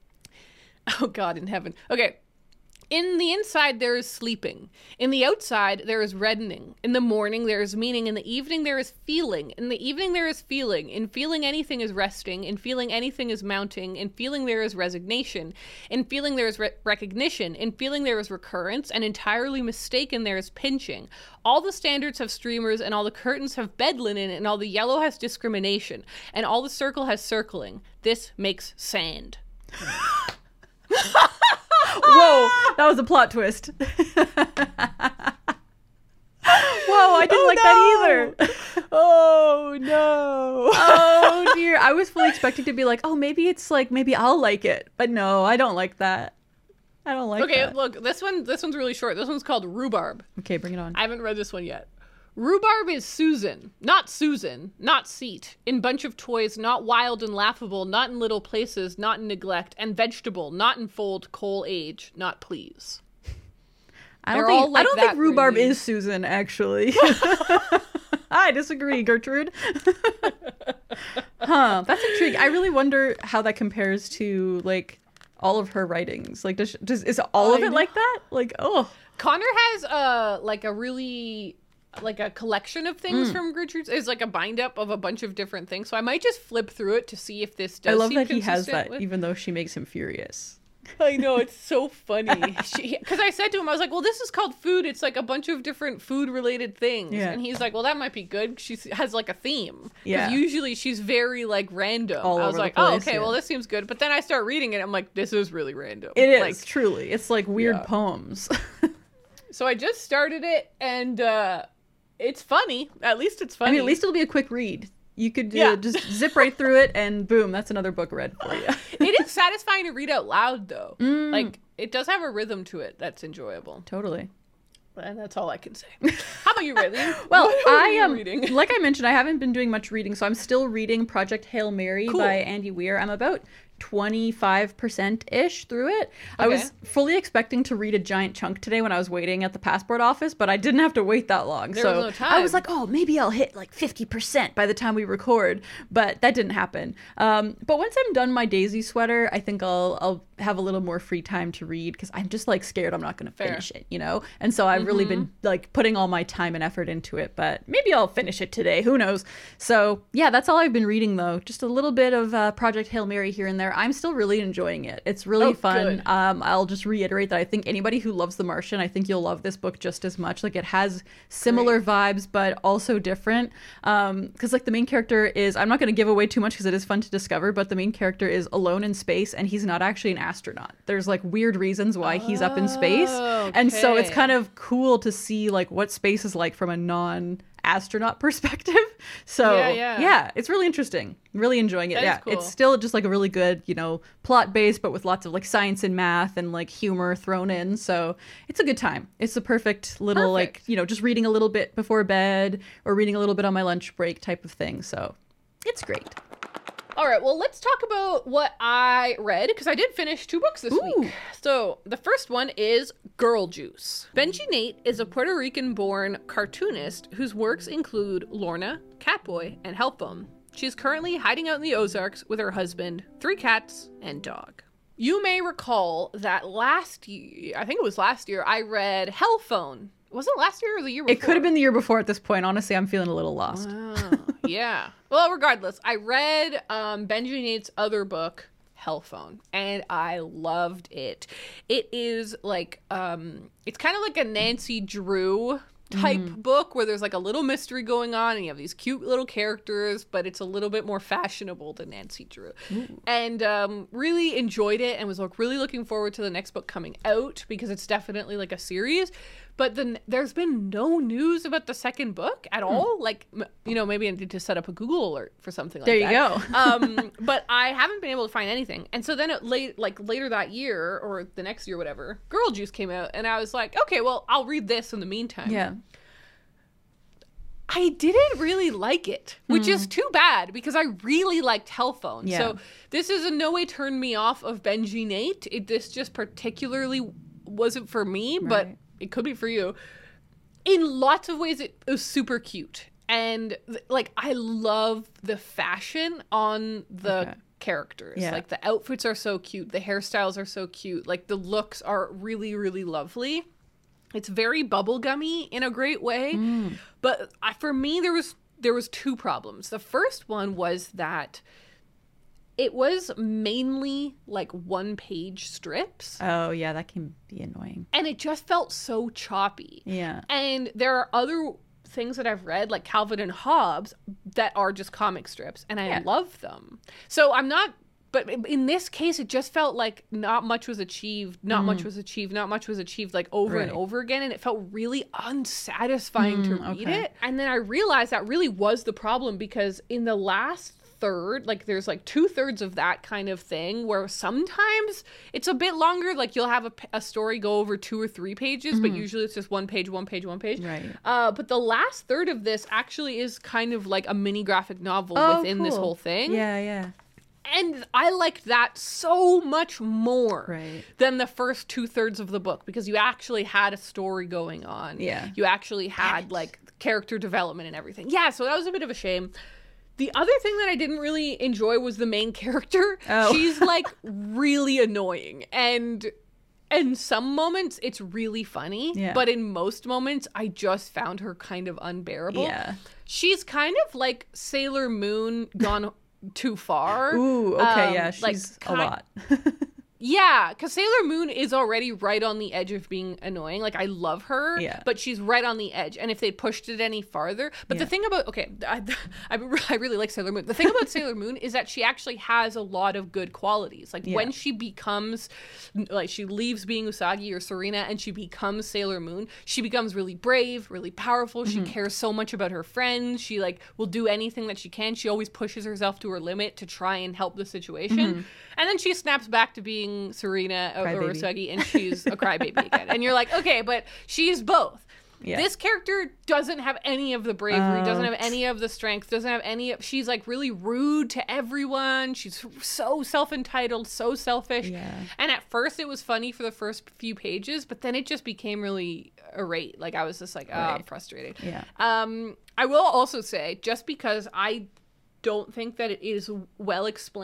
Oh God in heaven. Okay. In the inside, there is sleeping. In the outside, there is reddening. In the morning, there is meaning. In the evening, there is feeling. In the evening, there is feeling. In feeling, anything is resting. In feeling, anything is mounting. In feeling, there is resignation. In feeling, there is re- recognition. In feeling, there is recurrence. And entirely mistaken, there is pinching. All the standards have streamers, and all the curtains have bed linen, and all the yellow has discrimination, and all the circle has circling. This makes sand. Whoa, that was a plot twist. Whoa, I didn't Oh, like no. that either. Oh no. Oh dear, I was fully expecting to be like, oh, maybe it's like, maybe I'll like it. But no, I don't like that. I don't like Okay, that. look, this one this one's really short. This one's called Rhubarb. Okay, bring it on. I haven't read this one yet. Rhubarb is Susan, not Susan, not seat, in bunch of toys, not wild and laughable, not in little places, not in neglect, and vegetable, not in fold, coal age, not please. I they're don't, all think, like I don't that, think rhubarb really. is Susan, actually. I disagree, Gertrude. Huh, that's intriguing. I really wonder how that compares to, like, all of her writings. Like, does, does is all of I it know. like that? Like, oh. Connor has a like a really like a collection of things from Gertrude's. It's like a bind up of a bunch of different things. So I might just flip through it to see if this does. I love seem that he has consistent that, with- even though she makes him furious. I know, it's so funny. Because I said to him, I was like, well, this is called food. It's like a bunch of different food related things. Yeah. And he's like, well, that might be good. She has like a theme. Yeah. Because usually she's very like random. All I was over the like, oh, place, okay, yeah. well, this seems good. But then I start reading it. I'm like, this is really random. It is, Like, truly. It's like weird Yeah. poems. so I just started it and uh, it's funny. At least it's funny. I mean, at least it'll be a quick read. You could uh, Yeah. just zip right through it and boom, that's another book read for you. It is satisfying to read out loud, though. Mm. Like, it does have a rhythm to it that's enjoyable. Totally. And that's all I can say. How about you, Riley? Well, What are I you am, reading? like I mentioned, I haven't been doing much reading, so I'm still reading Project Hail Mary Cool. by Andy Weir. I'm about twenty-five percent-ish through it. I Okay. was fully expecting to read a giant chunk today when I was waiting at the passport office, but I didn't have to wait that long. There so was no I was time. like, oh, maybe I'll hit like fifty percent by the time we record, but that didn't happen. Um, but once I'm done my Daisy sweater, I think I'll I'll have a little more free time to read because I'm just like scared I'm not going to Fair. finish it, you know? And so I've really been like putting all my time time and effort into it, but maybe I'll finish it today. Who knows? So yeah, that's all I've been reading though. Just a little bit of uh, Project Hail Mary here and there. I'm still really enjoying it. It's really Oh, fun. good. Um, I'll just reiterate that I think anybody who loves The Martian, I think you'll love this book just as much. Like it has similar vibes, but also different. Um, because like the main character is, I'm not going to give away too much because it is fun to discover, but the main character is alone in space and he's not actually an astronaut. There's like weird reasons why he's up in space. And so it's Okay. kind of cool to see like what space is like from a non astronaut perspective. So Yeah, yeah. yeah, it's really interesting. Really enjoying it. That is Yeah. cool. It's still just like a really good, you know, plot based, but with lots of like science and math and like humor thrown in. So it's a good time. It's the perfect little like, Perfect. you know, just reading a little bit before bed or reading a little bit on my lunch break type of thing. So it's great. All right, well, let's talk about what I read, because I did finish two books this Ooh. week. So, the first one is Girl Juice. Benji Nate is a Puerto Rican-born cartoonist whose works include Lorna, Catboy, and Hellphone. She is currently hiding out in the Ozarks with her husband, three cats, and dog. You may recall that last year, I think it was last year, I read Hellphone. Was it last year or the year before? It could have been the year before at this point. Honestly, I'm feeling a little lost. Oh, yeah. Well, regardless, I read um, Benji Nate's other book, Hellphone, and I loved it. It is like, um, it's kind of like a Nancy Drew type book where there's like a little mystery going on and you have these cute little characters, but it's a little bit more fashionable than Nancy Drew. And um, really enjoyed it and was like really looking forward to the next book coming out because it's definitely like a series. But then there's been no news about the second book at all. Like, m- you know, maybe I need to set up a Google alert for something like There you that. go. um, but I haven't been able to find anything. And so then it late, like later that year or the next year, whatever, Girl Juice came out, and I was like, okay, well, I'll read this in the meantime. Yeah. I didn't really like it, which is too bad because I really liked Hellphone. Yeah. So this is in no way turned me off of Benji Nate. It, this just particularly wasn't for me, but Right. it could be for you. In lots of ways, it was super cute. And th- like, I love the fashion on the Okay. characters. Yeah. Like, the outfits are so cute. The hairstyles are so cute. Like, the looks are really, really lovely. It's very bubblegummy in a great way. Mm. But I, for me, there was there was two problems. The first one was that it was mainly like one page strips, Oh, yeah, that can be annoying. and it just felt so choppy. Yeah. And there are other things that I've read, like Calvin and Hobbes, that are just comic strips, and I Yeah. love them. So I'm not, but in this case, it just felt like not much was achieved, not much was achieved, not much was achieved, like over and Right. over again, and it felt really unsatisfying to read okay. it. And then I realized that really was the problem, because in the last third, like there's like two thirds of that kind of thing where sometimes it's a bit longer, like you'll have a, p- a story go over two or three pages, but usually it's just one page, one page, one page. Right. Uh, but the last third of this actually is kind of like a mini graphic novel Oh, within this cool. whole thing. Yeah, yeah. And I liked that so much more Right. than the first two thirds of the book, because you actually had a story going on. Yeah. You actually had like character development and everything. Yeah, so that was a bit of a shame. The other thing that I didn't really enjoy was the main character. Oh. She's like really annoying, and in some moments it's really funny, Yeah. but in most moments I just found her kind of unbearable. Yeah. She's kind of like Sailor Moon gone too far. Ooh, okay, Um, yeah, like, she's a ki- lot. Yeah, because Sailor Moon is already right on the edge of being annoying. Like, I love her, Yeah. but she's right on the edge. And if they pushed it any farther, but the Yeah. thing about okay, I, I I really like Sailor Moon. The thing about Sailor Moon is that she actually has a lot of good qualities. Like Yeah. when she becomes, like she leaves being Usagi or Serena and she becomes Sailor Moon, she becomes really brave, really powerful. She cares so much about her friends. She like will do anything that she can. She always pushes herself to her limit to try and help the situation. And then she snaps back to being Serena or, or Crybaby. Usagi, and she's a crybaby again. And you're like, okay, but she's both. Yeah. This character doesn't have any of the bravery, Oh. doesn't have any of the strength, doesn't have any of, she's like really rude to everyone. She's so self-entitled, so selfish. Yeah. And at first it was funny for the first few pages, but then it just became really irate. Like I was just like, oh, I'm Right. frustrated. Yeah. Um, I will also say, just because I don't think that it is well explained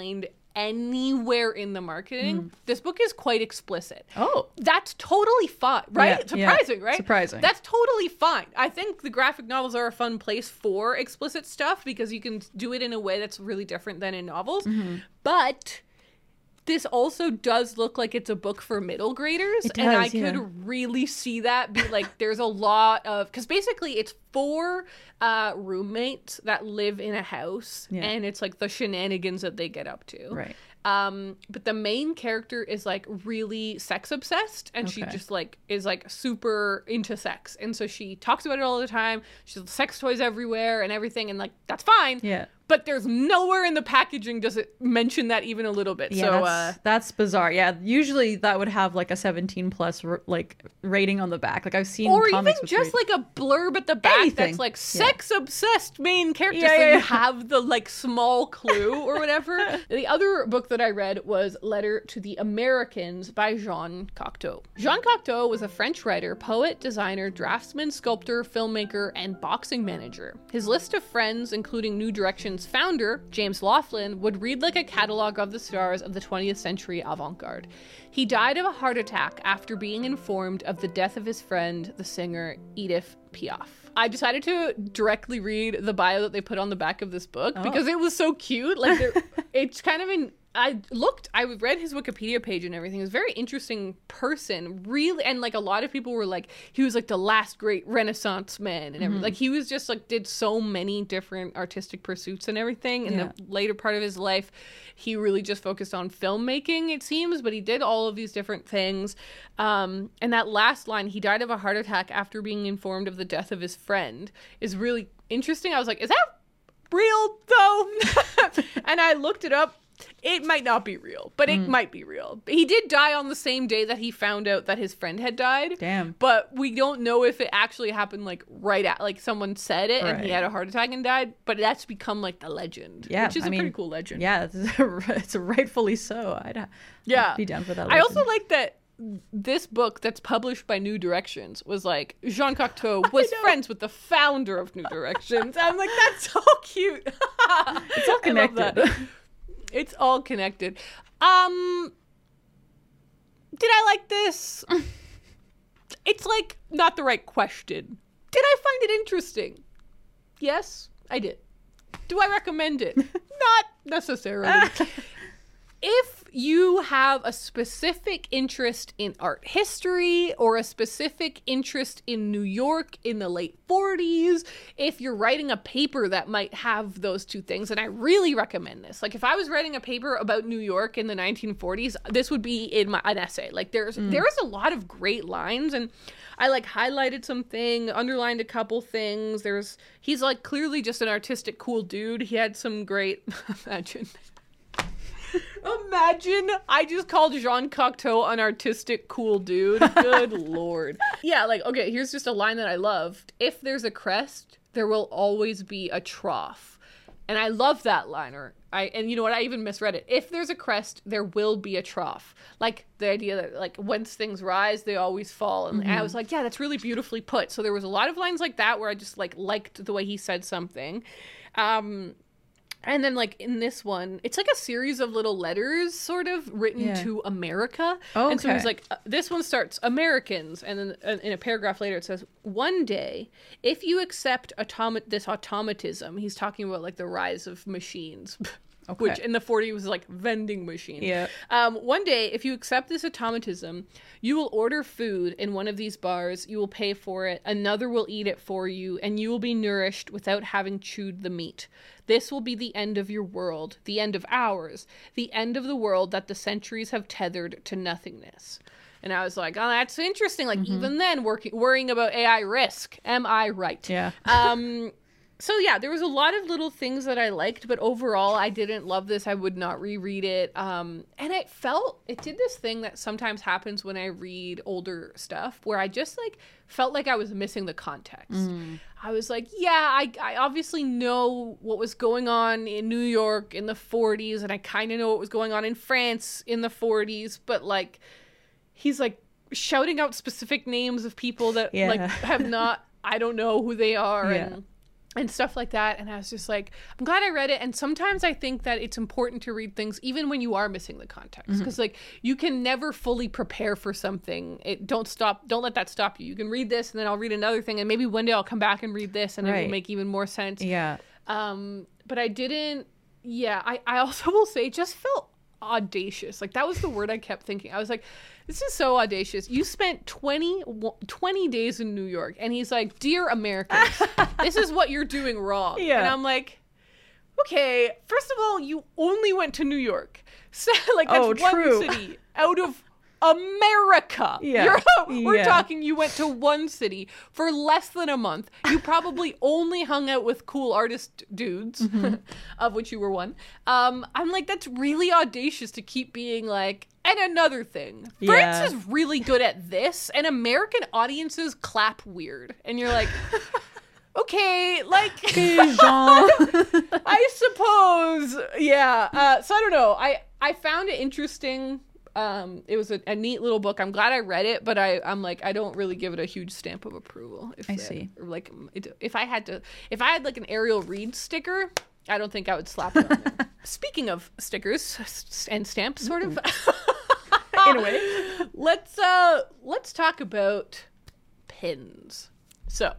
anywhere in the marketing. Mm. This book is quite explicit. Oh. That's totally fine, right? Yeah, Surprising, yeah. right? Surprising. That's totally fine. I think the graphic novels are a fun place for explicit stuff because you can do it in a way that's really different than in novels. Mm-hmm. But this also does look like it's a book for middle graders. It does, and I yeah. could really see that be like, there's a lot of, because basically it's four uh, roommates that live in a house Yeah. and it's like the shenanigans that they get up to. Right. Um, but the main character is like really sex obsessed and she Okay. just like is like super into sex. And so she talks about it all the time. She has sex toys everywhere and everything. And like, that's fine. Yeah. But there's nowhere in the packaging does it mention that even a little bit. Yeah, so that's, uh, that's bizarre. Yeah, usually that would have like a seventeen plus r- like rating on the back. Like I've seen or even comics with just ra- like a blurb at the back Anything. that's like sex obsessed main character, Yeah, so yeah, you yeah. have the like small clue or whatever. The other book that I read was Letter to the Americans by Jean Cocteau. Jean Cocteau was a French writer, poet, designer, draftsman, sculptor, filmmaker, and boxing manager. His list of friends, including New Direction's founder, James Laughlin, would read like a catalog of the stars of the twentieth century avant-garde. He died of a heart attack after being informed of the death of his friend, the singer Edith Piaf. I decided to directly read the bio that they put on the back of this book Oh. because it was so cute. Like, there- it's kind of in. I looked, I read his Wikipedia page and everything. He was a very interesting person, really. And like a lot of people were like, he was like the last great Renaissance man and everything. Mm-hmm. Like he was just like, did so many different artistic pursuits and everything. In Yeah. the later part of his life, he really just focused on filmmaking, it seems, but he did all of these different things. Um, and that last line, he died of a heart attack after being informed of the death of his friend, is really interesting. I was like, is that real though? And I looked it up. It might not be real, but it mm. might be real. He did die on the same day that he found out that his friend had died. Damn. But we don't know if it actually happened like right at, like someone said it right. and he had a heart attack and died. But that's become like the legend, yeah, which is I a mean, pretty cool legend. Yeah, it's, it's rightfully so. I'd, yeah. I'd be down for that. I legend. also like that this book that's published by New Directions was like Jean Cocteau was friends with the founder of New Directions. I'm like, that's so cute. It's all connected. It's all connected. Um, did I like this? It's like not the right question. Did I find it interesting? Yes, I did. Do I recommend it? Not necessarily. If you have a specific interest in art history or a specific interest in New York in the late forties, if you're writing a paper that might have those two things, and I really recommend this. Like if I was writing a paper about New York in the nineteen forties, this would be in my an essay. Like there's mm. there is a lot of great lines, and I like highlighted something, underlined a couple things. There's he's like clearly just an artistic cool dude. He had some great imagine Imagine I just called Jean Cocteau an artistic cool dude. Good lord. Yeah, like, okay, here's just a line that I loved. If there's a crest, there will always be a trough. And I love that liner. I and you know what? I even misread it. If there's a crest, there will be a trough. Like the idea that like whence things rise, they always fall. And, mm-hmm. and I was like, yeah, that's really beautifully put. So there was a lot of lines like that where I just like liked the way he said something. Um And then, like, in this one, it's like a series of little letters, sort of, written yeah. to America. Oh, and so okay. he's like, uh, this one starts, Americans. And then uh, in a paragraph later, it says, one day, if you accept automa- this automatism, he's talking about, like, the rise of machines. Okay. Which in the forties was like vending machine. Yeah. Um, one day, if you accept this automatism, you will order food in one of these bars, you will pay for it, another will eat it for you, and you will be nourished without having chewed the meat. This will be the end of your world, the end of ours, the end of the world that the centuries have tethered to nothingness. And I was like, oh, that's interesting. Like, mm-hmm. even then, working, worrying about A I risk. Am I right? Yeah. Um... So yeah, there was a lot of little things that I liked, but overall I didn't love this. I would not reread it. Um, and it felt, it did this thing that sometimes happens when I read older stuff where I just like felt like I was missing the context. Mm. I was like, yeah, I, I obviously know what was going on in New York in the forties, and I kind of know what was going on in France in the forties, but like, he's like shouting out specific names of people that yeah. like have not, I don't know who they are. Yeah. And and stuff like that. And I was just like, I'm glad I read it. And sometimes I think that it's important to read things even when you are missing the context, because mm-hmm. like you can never fully prepare for something. It don't stop. Don't let that stop you. You can read this and then I'll read another thing. And maybe one day I'll come back and read this and right. it will make even more sense. Yeah. Um, but I didn't. Yeah. I, I also will say it just felt audacious. Like that was the word I kept thinking. I was like, this is so audacious. You spent twenty, twenty days in New York. And he's like, dear Americans, this is what you're doing wrong. Yeah. And I'm like, okay, first of all, you only went to New York. So, like, that's oh, one true. city out of America. Yeah. You're, we're yeah. talking you went to one city for less than a month. You probably only hung out with cool artist dudes, mm-hmm. of which you were one. Um, I'm like, that's really audacious to keep being like, and another thing, yeah. France is really good at this, and American audiences clap weird. And you're like, okay, like, I suppose, yeah. Uh, so I don't know. I, I found it interesting. Um, it was a, a neat little book. I'm glad I read it, but I, I'm like, I don't really give it a huge stamp of approval. If I that, see. Or like, it, if I had to, if I had like an Ariel Reed sticker, I don't think I would slap it on there. Speaking of stickers and stamps, sort of. In a way. Let's uh, let's talk about pins. So,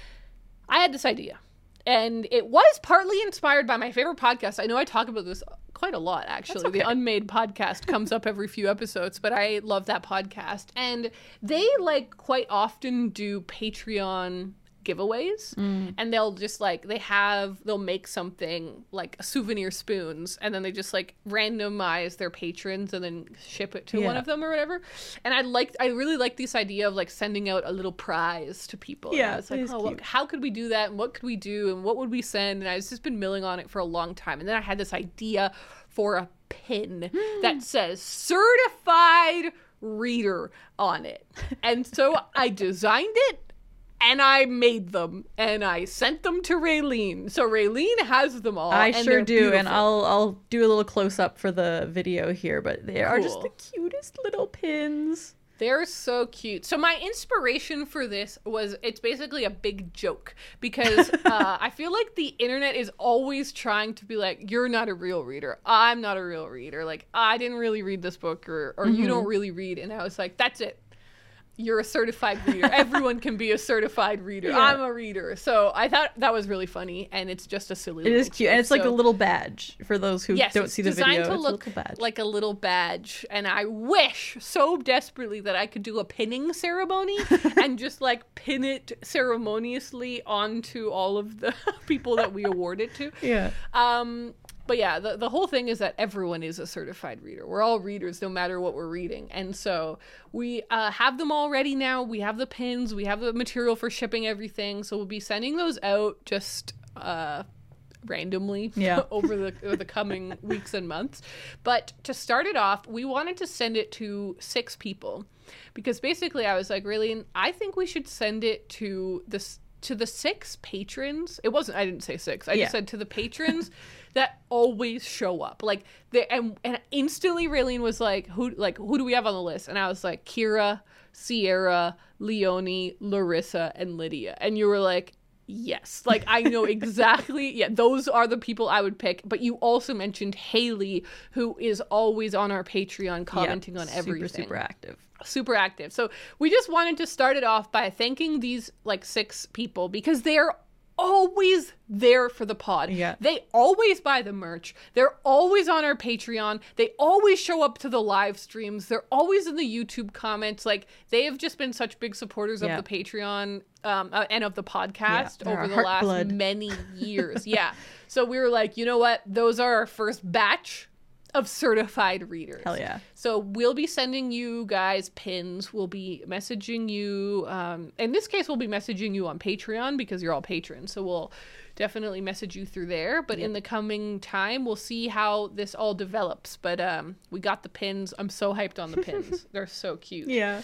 I had this idea, and it was partly inspired by my favorite podcast. I know I talk about this quite a lot, actually. Okay. The Unmade podcast comes up every few episodes, but I love that podcast. And they, like, quite often do Patreon giveaways, mm. and they'll just, like, they have, they'll make something, like, souvenir spoons, and then they just, like, randomize their patrons and then ship it to yeah. one of them or whatever. And I liked, I really like this idea of, like, sending out a little prize to people. Yeah, it's like, oh, what, how could we do that, and what could we do, and what would we send? And I've just been milling on it for a long time. And then I had this idea for a pin that says certified reader on it. And so I designed it, and I made them, and I sent them to Raylene. So Raylene has them all. I and sure do, beautiful. and I'll I'll do a little close up for the video here, but they cool. are just the cutest little pins. They're so cute. So my inspiration for this was, it's basically a big joke, because uh, I feel like the internet is always trying to be like, you're not a real reader. I'm not a real reader. Like, I didn't really read this book, or, or mm-hmm. you don't really read. And I was like, that's it. You're a certified reader. Everyone can be a certified reader. Yeah. I'm a reader. So I thought that was really funny, and it's just a silly It is cute, joke. and it's like so, a little badge for those who yes, don't see the video. To it's look a little badge. like a little badge, and I wish so desperately that I could do a pinning ceremony and just like pin it ceremoniously onto all of the people that we award it to. Yeah. Um. But yeah, the, the whole thing is that everyone is a certified reader. We're all readers no matter what we're reading. And so we uh, have them all ready now. We have the pins. We have the material for shipping everything. So we'll be sending those out just uh, randomly yeah. over the, over the coming weeks and months. But to start it off, we wanted to send it to six people. Because basically I was like, really, I think we should send it to this to the six patrons. It wasn't, I didn't say six. I yeah. just said to the patrons that always show up. Like, they, and, and instantly Raylene was like, who, like, who do we have on the list? And I was like, Kira, Sierra, Leonie, Larissa, and Lydia. And you were like, yes. Like, I know exactly. Yeah, those are the people I would pick. But you also mentioned Haley, who is always on our Patreon commenting yep, on everything. Super, super active. Super active. So we just wanted to start it off by thanking these like six people, because they're always there for the pod. Yeah. They always buy the merch. They're always on our Patreon. They always show up to the live streams. They're always in the YouTube comments. Like, they have just been such big supporters yeah. of the Patreon um, uh, and of the podcast yeah, over the last blood. many years. Yeah. So we were like, you know what? Those are our first batch of certified readers. Hell yeah. So we'll be sending you guys pins. We'll be messaging you. Um, in this case, we'll be messaging you on Patreon because you're all patrons. So we'll definitely message you through there. But yep. in the coming time, we'll see how this all develops. But um, we got the pins. I'm so hyped on the pins. They're so cute. Yeah.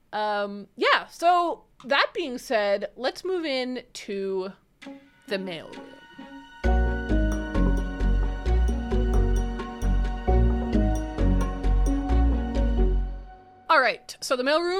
Um, yeah. So that being said, let's move in to the mailroom. All right, so the mailroom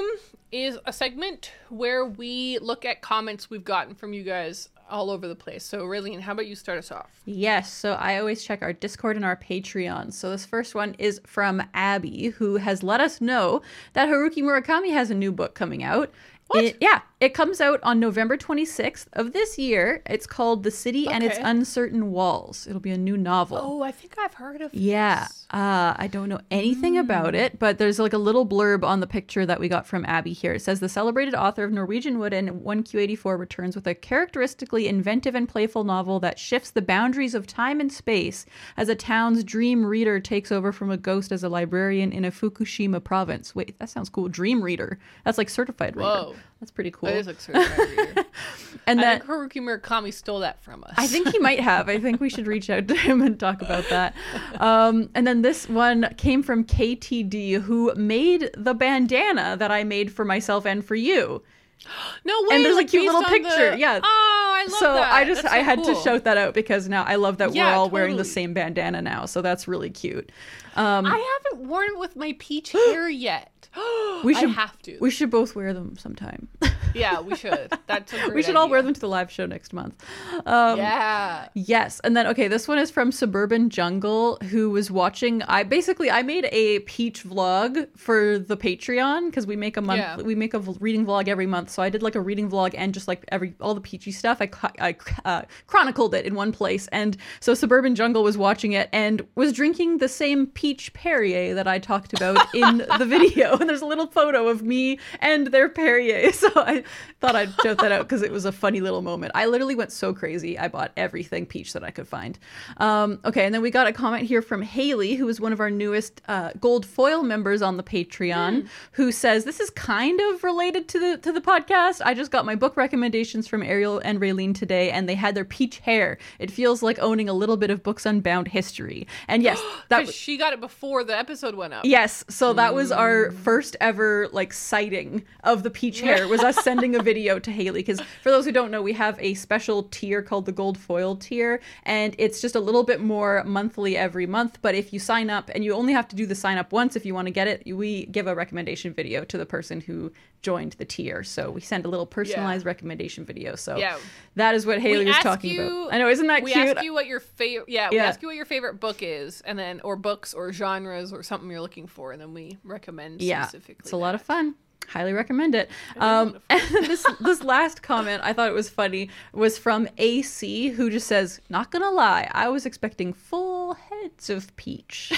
is a segment where we look at comments we've gotten from you guys all over the place. So, Raylene, how about you start us off? Yes, so I always check our Discord and our Patreon. So this first one is from Abby, who has let us know that Haruki Murakami has a new book coming out. What? It, yeah, it comes out on November twenty-sixth of this year. It's called The City and Its Okay. Uncertain Walls. It'll be a new novel. Oh, I think I've heard of Yeah, this. uh, I don't know anything about it, but there's like a little blurb on the picture that we got from Abby here. It says, the celebrated author of Norwegian Wood and one Q eighty-four returns with a characteristically inventive and playful novel that shifts the boundaries of time and space as a town's dream reader takes over from a ghost as a librarian in a Fukushima province. Wait, that sounds cool. Dream reader. That's like certified reader. Whoa. That's pretty cool. That is like certified reader. and I that think Haruki Murakami stole that from us. I think he might have. I think we should reach out to him and talk about that. Um, and then this one came from K T D, who made the bandana that I made for myself and for you. No way. And there's a like, cute based little on picture, the- yeah. Oh, I love so that. I just That's I so had cool. to shout that out because now I love that Yeah, we're all wearing the totally. same bandana now. So that's really cute. Um, I haven't worn it with my peach hair yet. we should I have to. We should both wear them sometime. Yeah, we should. That's a great we should all idea. wear them to the live show next month. Um, Yeah. Yes, and then okay, this one is from Suburban Jungle, who was watching. I basically I made a peach vlog for the Patreon because we make a month Yeah. we make a v- reading vlog every month. So I did like a reading vlog and just like every all the peachy stuff. I co- I uh, chronicled it in one place, and so Suburban Jungle was watching it and was drinking the same peach Perrier that I talked about in the video. And there's a little photo of me and their Perrier. So I thought I'd shout that out because it was a funny little moment. I literally went so crazy. I bought everything peach that I could find. Um, okay, and then we got a comment here from Haley, who is one of our newest uh, gold foil members on the Patreon, who says this is kind of related to the to the podcast. I just got my book recommendations from Ariel and Raylene today, and they had their peach hair. It feels like owning a little bit of Books Unbound history. And yes, that Because was. she got it before the episode went up. Yes, so that was our first ever like sighting of the peach hair was us sending a video to Haley because for those who don't know, we have a special tier called the gold foil tier, and it's just a little bit more monthly every month, but if you sign up, and you only have to do the sign up once if you want to get it, we give a recommendation video to the person who joined the tier. So we send a little personalized recommendation video. So Yeah. that is what Haley We was ask talking you- about. I know, isn't that We cute? ask you what your favorite, yeah, we Yeah. ask you what your favorite book is, and then or books or genres or something you're looking for, and then we recommend Yeah, specifically. it's a lot of that. fun. Highly recommend it. Very Um, wonderful. and this this last comment I thought it was funny was from A C, who just says, "Not gonna lie, I was expecting full heads of peach."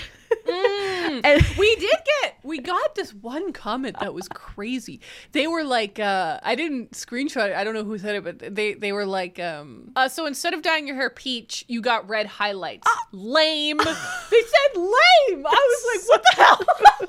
Mm. And- we did get we got this one comment that was crazy. They were like, uh, I didn't screenshot it. I don't know who said it, but they they were like, um, uh, so instead of dyeing your hair peach, you got red highlights. Lame. They said lame. I was like, what the hell?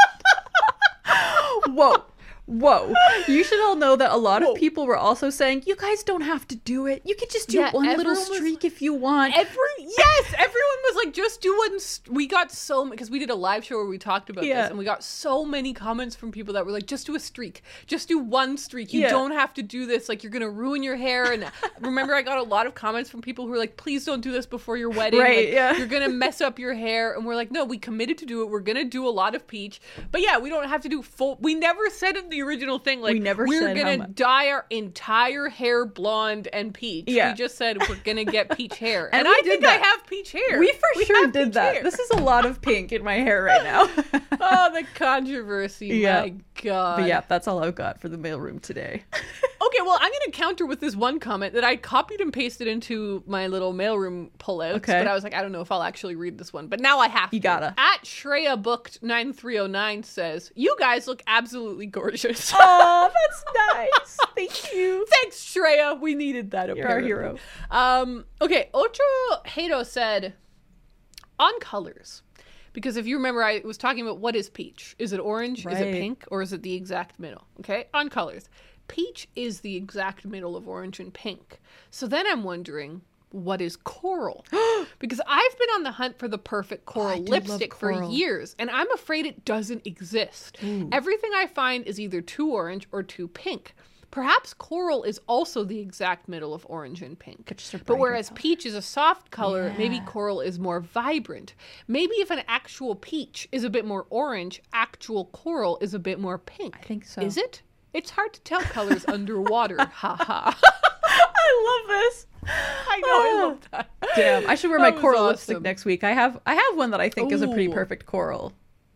Whoa. Whoa. You should all know that a lot Whoa. of people were also saying, you guys don't have to do it. You could just do Yeah, one little everyone was- streak if you want. Every yes, everyone was like, just do one. St-. We got so because we did a live show where we talked about Yeah. this, and we got so many comments from people that were like, just do a streak, just do one streak. You Yeah. don't have to do this. Like you're gonna ruin your hair. And remember, I got a lot of comments from people who were like, please don't do this before your wedding. Right, Like, yeah. You're gonna mess up your hair. And we're like, no, we committed to do it. We're gonna do a lot of peach. But yeah, we don't have to do full. We never said in the original thing like We never we're said how gonna much. dye our entire hair blonde and peach. Yeah. We just said we're gonna get peach hair. And And, we I did think that. I have peach hair. We for sure have did peach that. hair. This is a lot of pink in my hair right now. Oh, the controversy. Yeah. My God. But yeah, that's all I've got for the mailroom today. Okay, well, I'm going to counter with this one comment that I copied and pasted into my little mailroom pullouts. Okay. But I was like, I don't know if I'll actually read this one. But now I have You to. gotta. At Shreya Booked nine three oh nine says, you guys look absolutely gorgeous. Oh, that's nice. Thank you. Thanks, Shreya. We needed that. You're our apparently. hero. Um, okay, Ocho Hado said, on colors. Because if you remember, I was talking about what is peach. Is it orange? Is it Right. pink? Or is it the exact middle? Okay, on colors. Peach is the exact middle of orange and pink. So then I'm wondering, what is coral? Because I've been on the hunt for the perfect coral I do love lipstick for coral. years, and I'm afraid it doesn't exist. Everything I find is either too orange or too pink. Perhaps coral is also the exact middle of orange and pink. But just a But brighter whereas color. peach is a soft color, maybe Yeah. coral is more vibrant. Maybe if an actual peach is a bit more orange, actual coral is a bit more pink. I think so. Is it? It's hard to tell colors underwater. Ha ha. I love this. I know, I love that. Damn, I should wear my That was coral awesome. lipstick next week. I have I have one that I think is a pretty Ooh. perfect coral.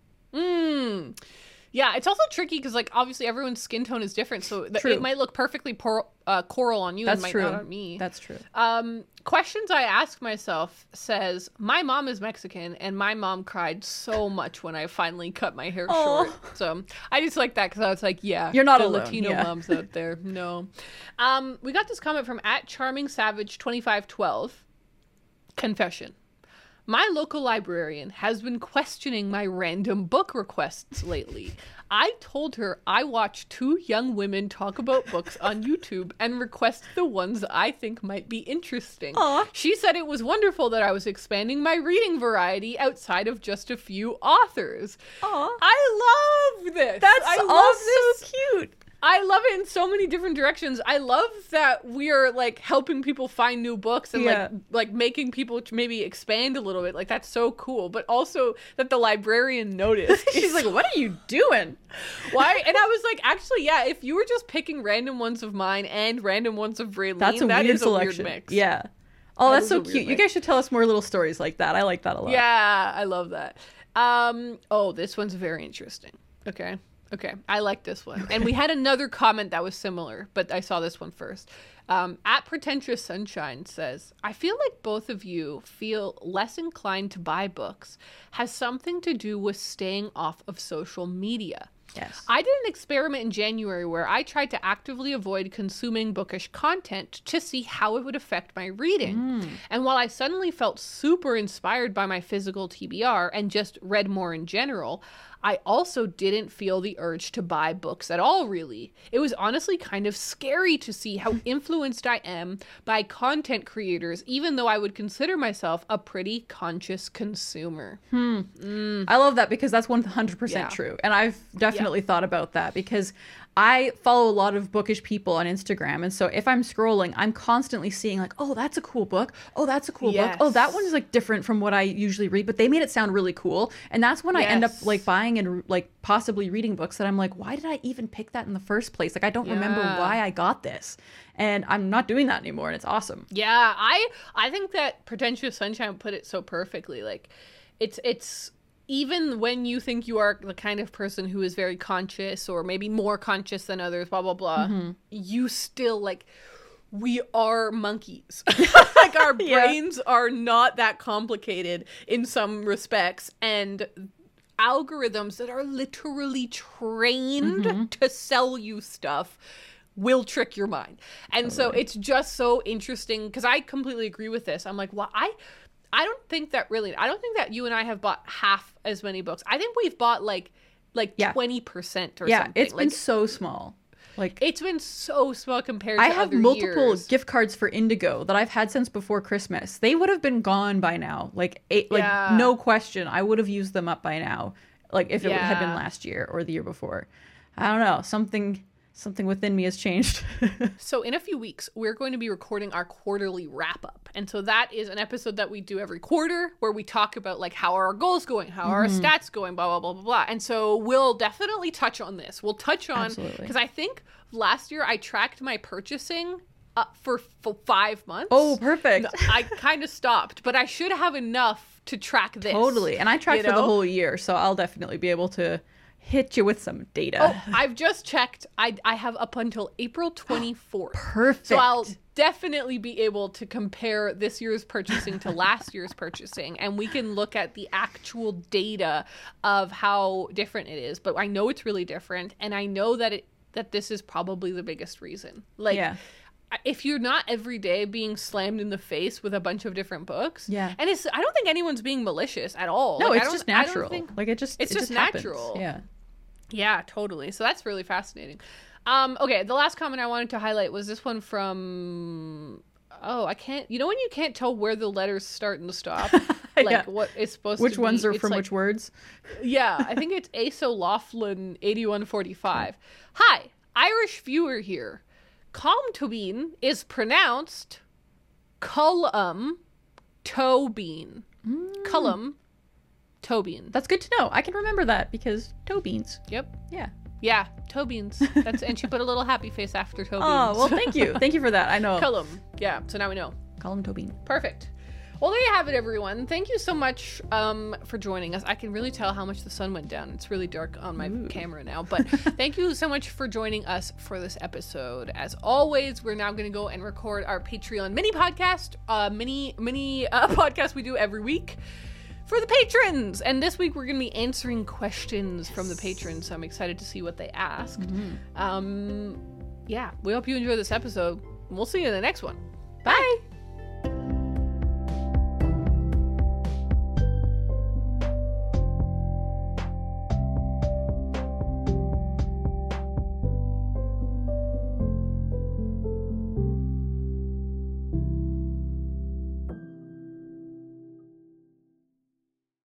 Mm. Yeah, it's also tricky because, like, obviously everyone's skin tone is different, so th- True. it might look perfectly por- uh, coral on you That's and might true. not on me. That's true. Um, questions I ask myself says, my mom is Mexican, and my mom cried so much when I finally cut my hair Aw. short. So I just like that because I was like, yeah, You're not the alone, Latino yeah. moms out there. No. Um, we got this comment from at Charming Savage twenty-five twelve. Confession. My local librarian has been questioning my random book requests lately. I told her I watch two young women talk about books on YouTube and request the ones I think might be interesting. Aw. She said it was wonderful that I was expanding my reading variety outside of just a few authors. Aw. I love this. That's I love also this. cute. I love it in so many different directions. I love that we are like helping people find new books and Yeah. like like making people to maybe expand a little bit. Like that's so cool. But also that the librarian noticed. She's like, what are you doing? Why? And I was like, actually, yeah. If you were just picking random ones of mine and random ones of Raylene, That's a that weird is selection. a weird mix. Yeah. Oh, That that's is so a weird cute. You mix. guys should tell us more little stories like that. I like that a lot. Yeah, I love that. Um. Oh, this one's very interesting. Okay. Okay, I like this one. And we had another comment that was similar, but I saw this one first. Um, at Pretentious Sunshine says, I feel like both of you feel less inclined to buy books has something to do with staying off of social media. Yes. I did an experiment in January where I tried to actively avoid consuming bookish content to see how it would affect my reading. And while I suddenly felt super inspired by my physical T B R and just read more in general, I also didn't feel the urge to buy books at all, really. It was honestly kind of scary to see how influenced I am by content creators, even though I would consider myself a pretty conscious consumer. I love that because that's one hundred percent Yeah. true. And I've definitely thought about that because I follow a lot of bookish people on Instagram. And so if I'm scrolling, I'm constantly seeing like, oh, that's a cool book. Oh, that's a cool book. Oh, that Yes. one is like different from what I usually read, but they made it sound really cool. And that's when I end up Yes. like buying and like possibly reading books that I'm like, why did I even pick that in the first place? Like, I don't remember Yeah. why I got this. And I'm not doing that anymore. And it's awesome. Yeah, I I think that Pretentious Sunshine put it so perfectly. Like, it's it's even when you think you are the kind of person who is very conscious or maybe more conscious than others, blah blah blah, you still like we are monkeys. Like our Yeah. brains are not that complicated in some respects, and algorithms that are literally trained to sell you stuff will trick your mind. And so it's just so interesting because I completely agree with this. I'm like, well, I I don't think that really I don't think that you and I have bought half as many books. I think we've bought like like Yeah. twenty percent or Yeah. something. It's like, been so small. Like, it's been so small compared to I have other multiple years. gift cards for Indigo that I've had since before Christmas. They would have been gone by now. Like, eight, like Yeah. no question. I would have used them up by now. Like if it had been Yeah. last year or the year before. I don't know. Something something within me has changed. So in a few weeks, we're going to be recording our quarterly wrap up. And so that is an episode that we do every quarter where we talk about like how are our goals going, how are our stats going, blah, blah, blah, blah, blah. And so we'll definitely touch on this. We'll touch on, Absolutely. because I think last year I tracked my purchasing uh, for, for five months. Oh, perfect. I kind of stopped, but I should have enough to track this. Totally. And I tracked you for the know? whole year, so I'll definitely be able to hit you with some data. Oh, I've just checked. I I have up until April twenty-fourth. Perfect. So I'll definitely be able to compare this year's purchasing to last year's purchasing, and we can look at the actual data of how different it is. But I know it's really different, and I know that it that this is probably the biggest reason. Like, Yeah. if you're not every day being slammed in the face with a bunch of different books, Yeah. and it's I don't think anyone's being malicious at all. No, Like, I it's don't- just I don't natural. think- Like it just It's it just just happens. natural. Yeah. Yeah, totally. So that's really fascinating. Um, okay, the last comment I wanted to highlight was this one from. Oh, I can't. You know when you can't tell where the letters start and stop, like Yeah. what it's supposed Which to ones be? are It's from like- which words? Yeah, I think it's Asa Laughlin eighty-one forty-five. Hi, Irish viewer here. Comtobin is pronounced Cullum Tobin. Cullum Tobin. That's good to know. I can remember that because toe beans. Yep. Yeah. Yeah, toe beans. That's and she put a little happy face after toe beans. Oh, well, thank you. Thank you for that. I know. Cullum. Yeah, so now we know. Call him Tobin. Perfect. Well, there you have it, everyone. Thank you so much um, for joining us. I can really tell how much the sun went down. It's really dark on my Ooh. camera now. But thank you so much for joining us for this episode. As always, we're now going to go and record our Patreon mini podcast, uh, mini, mini uh, podcast we do every week for the patrons. And this week, we're going to be answering questions yes. from the patrons. So I'm excited to see what they asked. Mm-hmm. Um, yeah, we hope you enjoy this episode. We'll see you in the next one. Bye. Bye.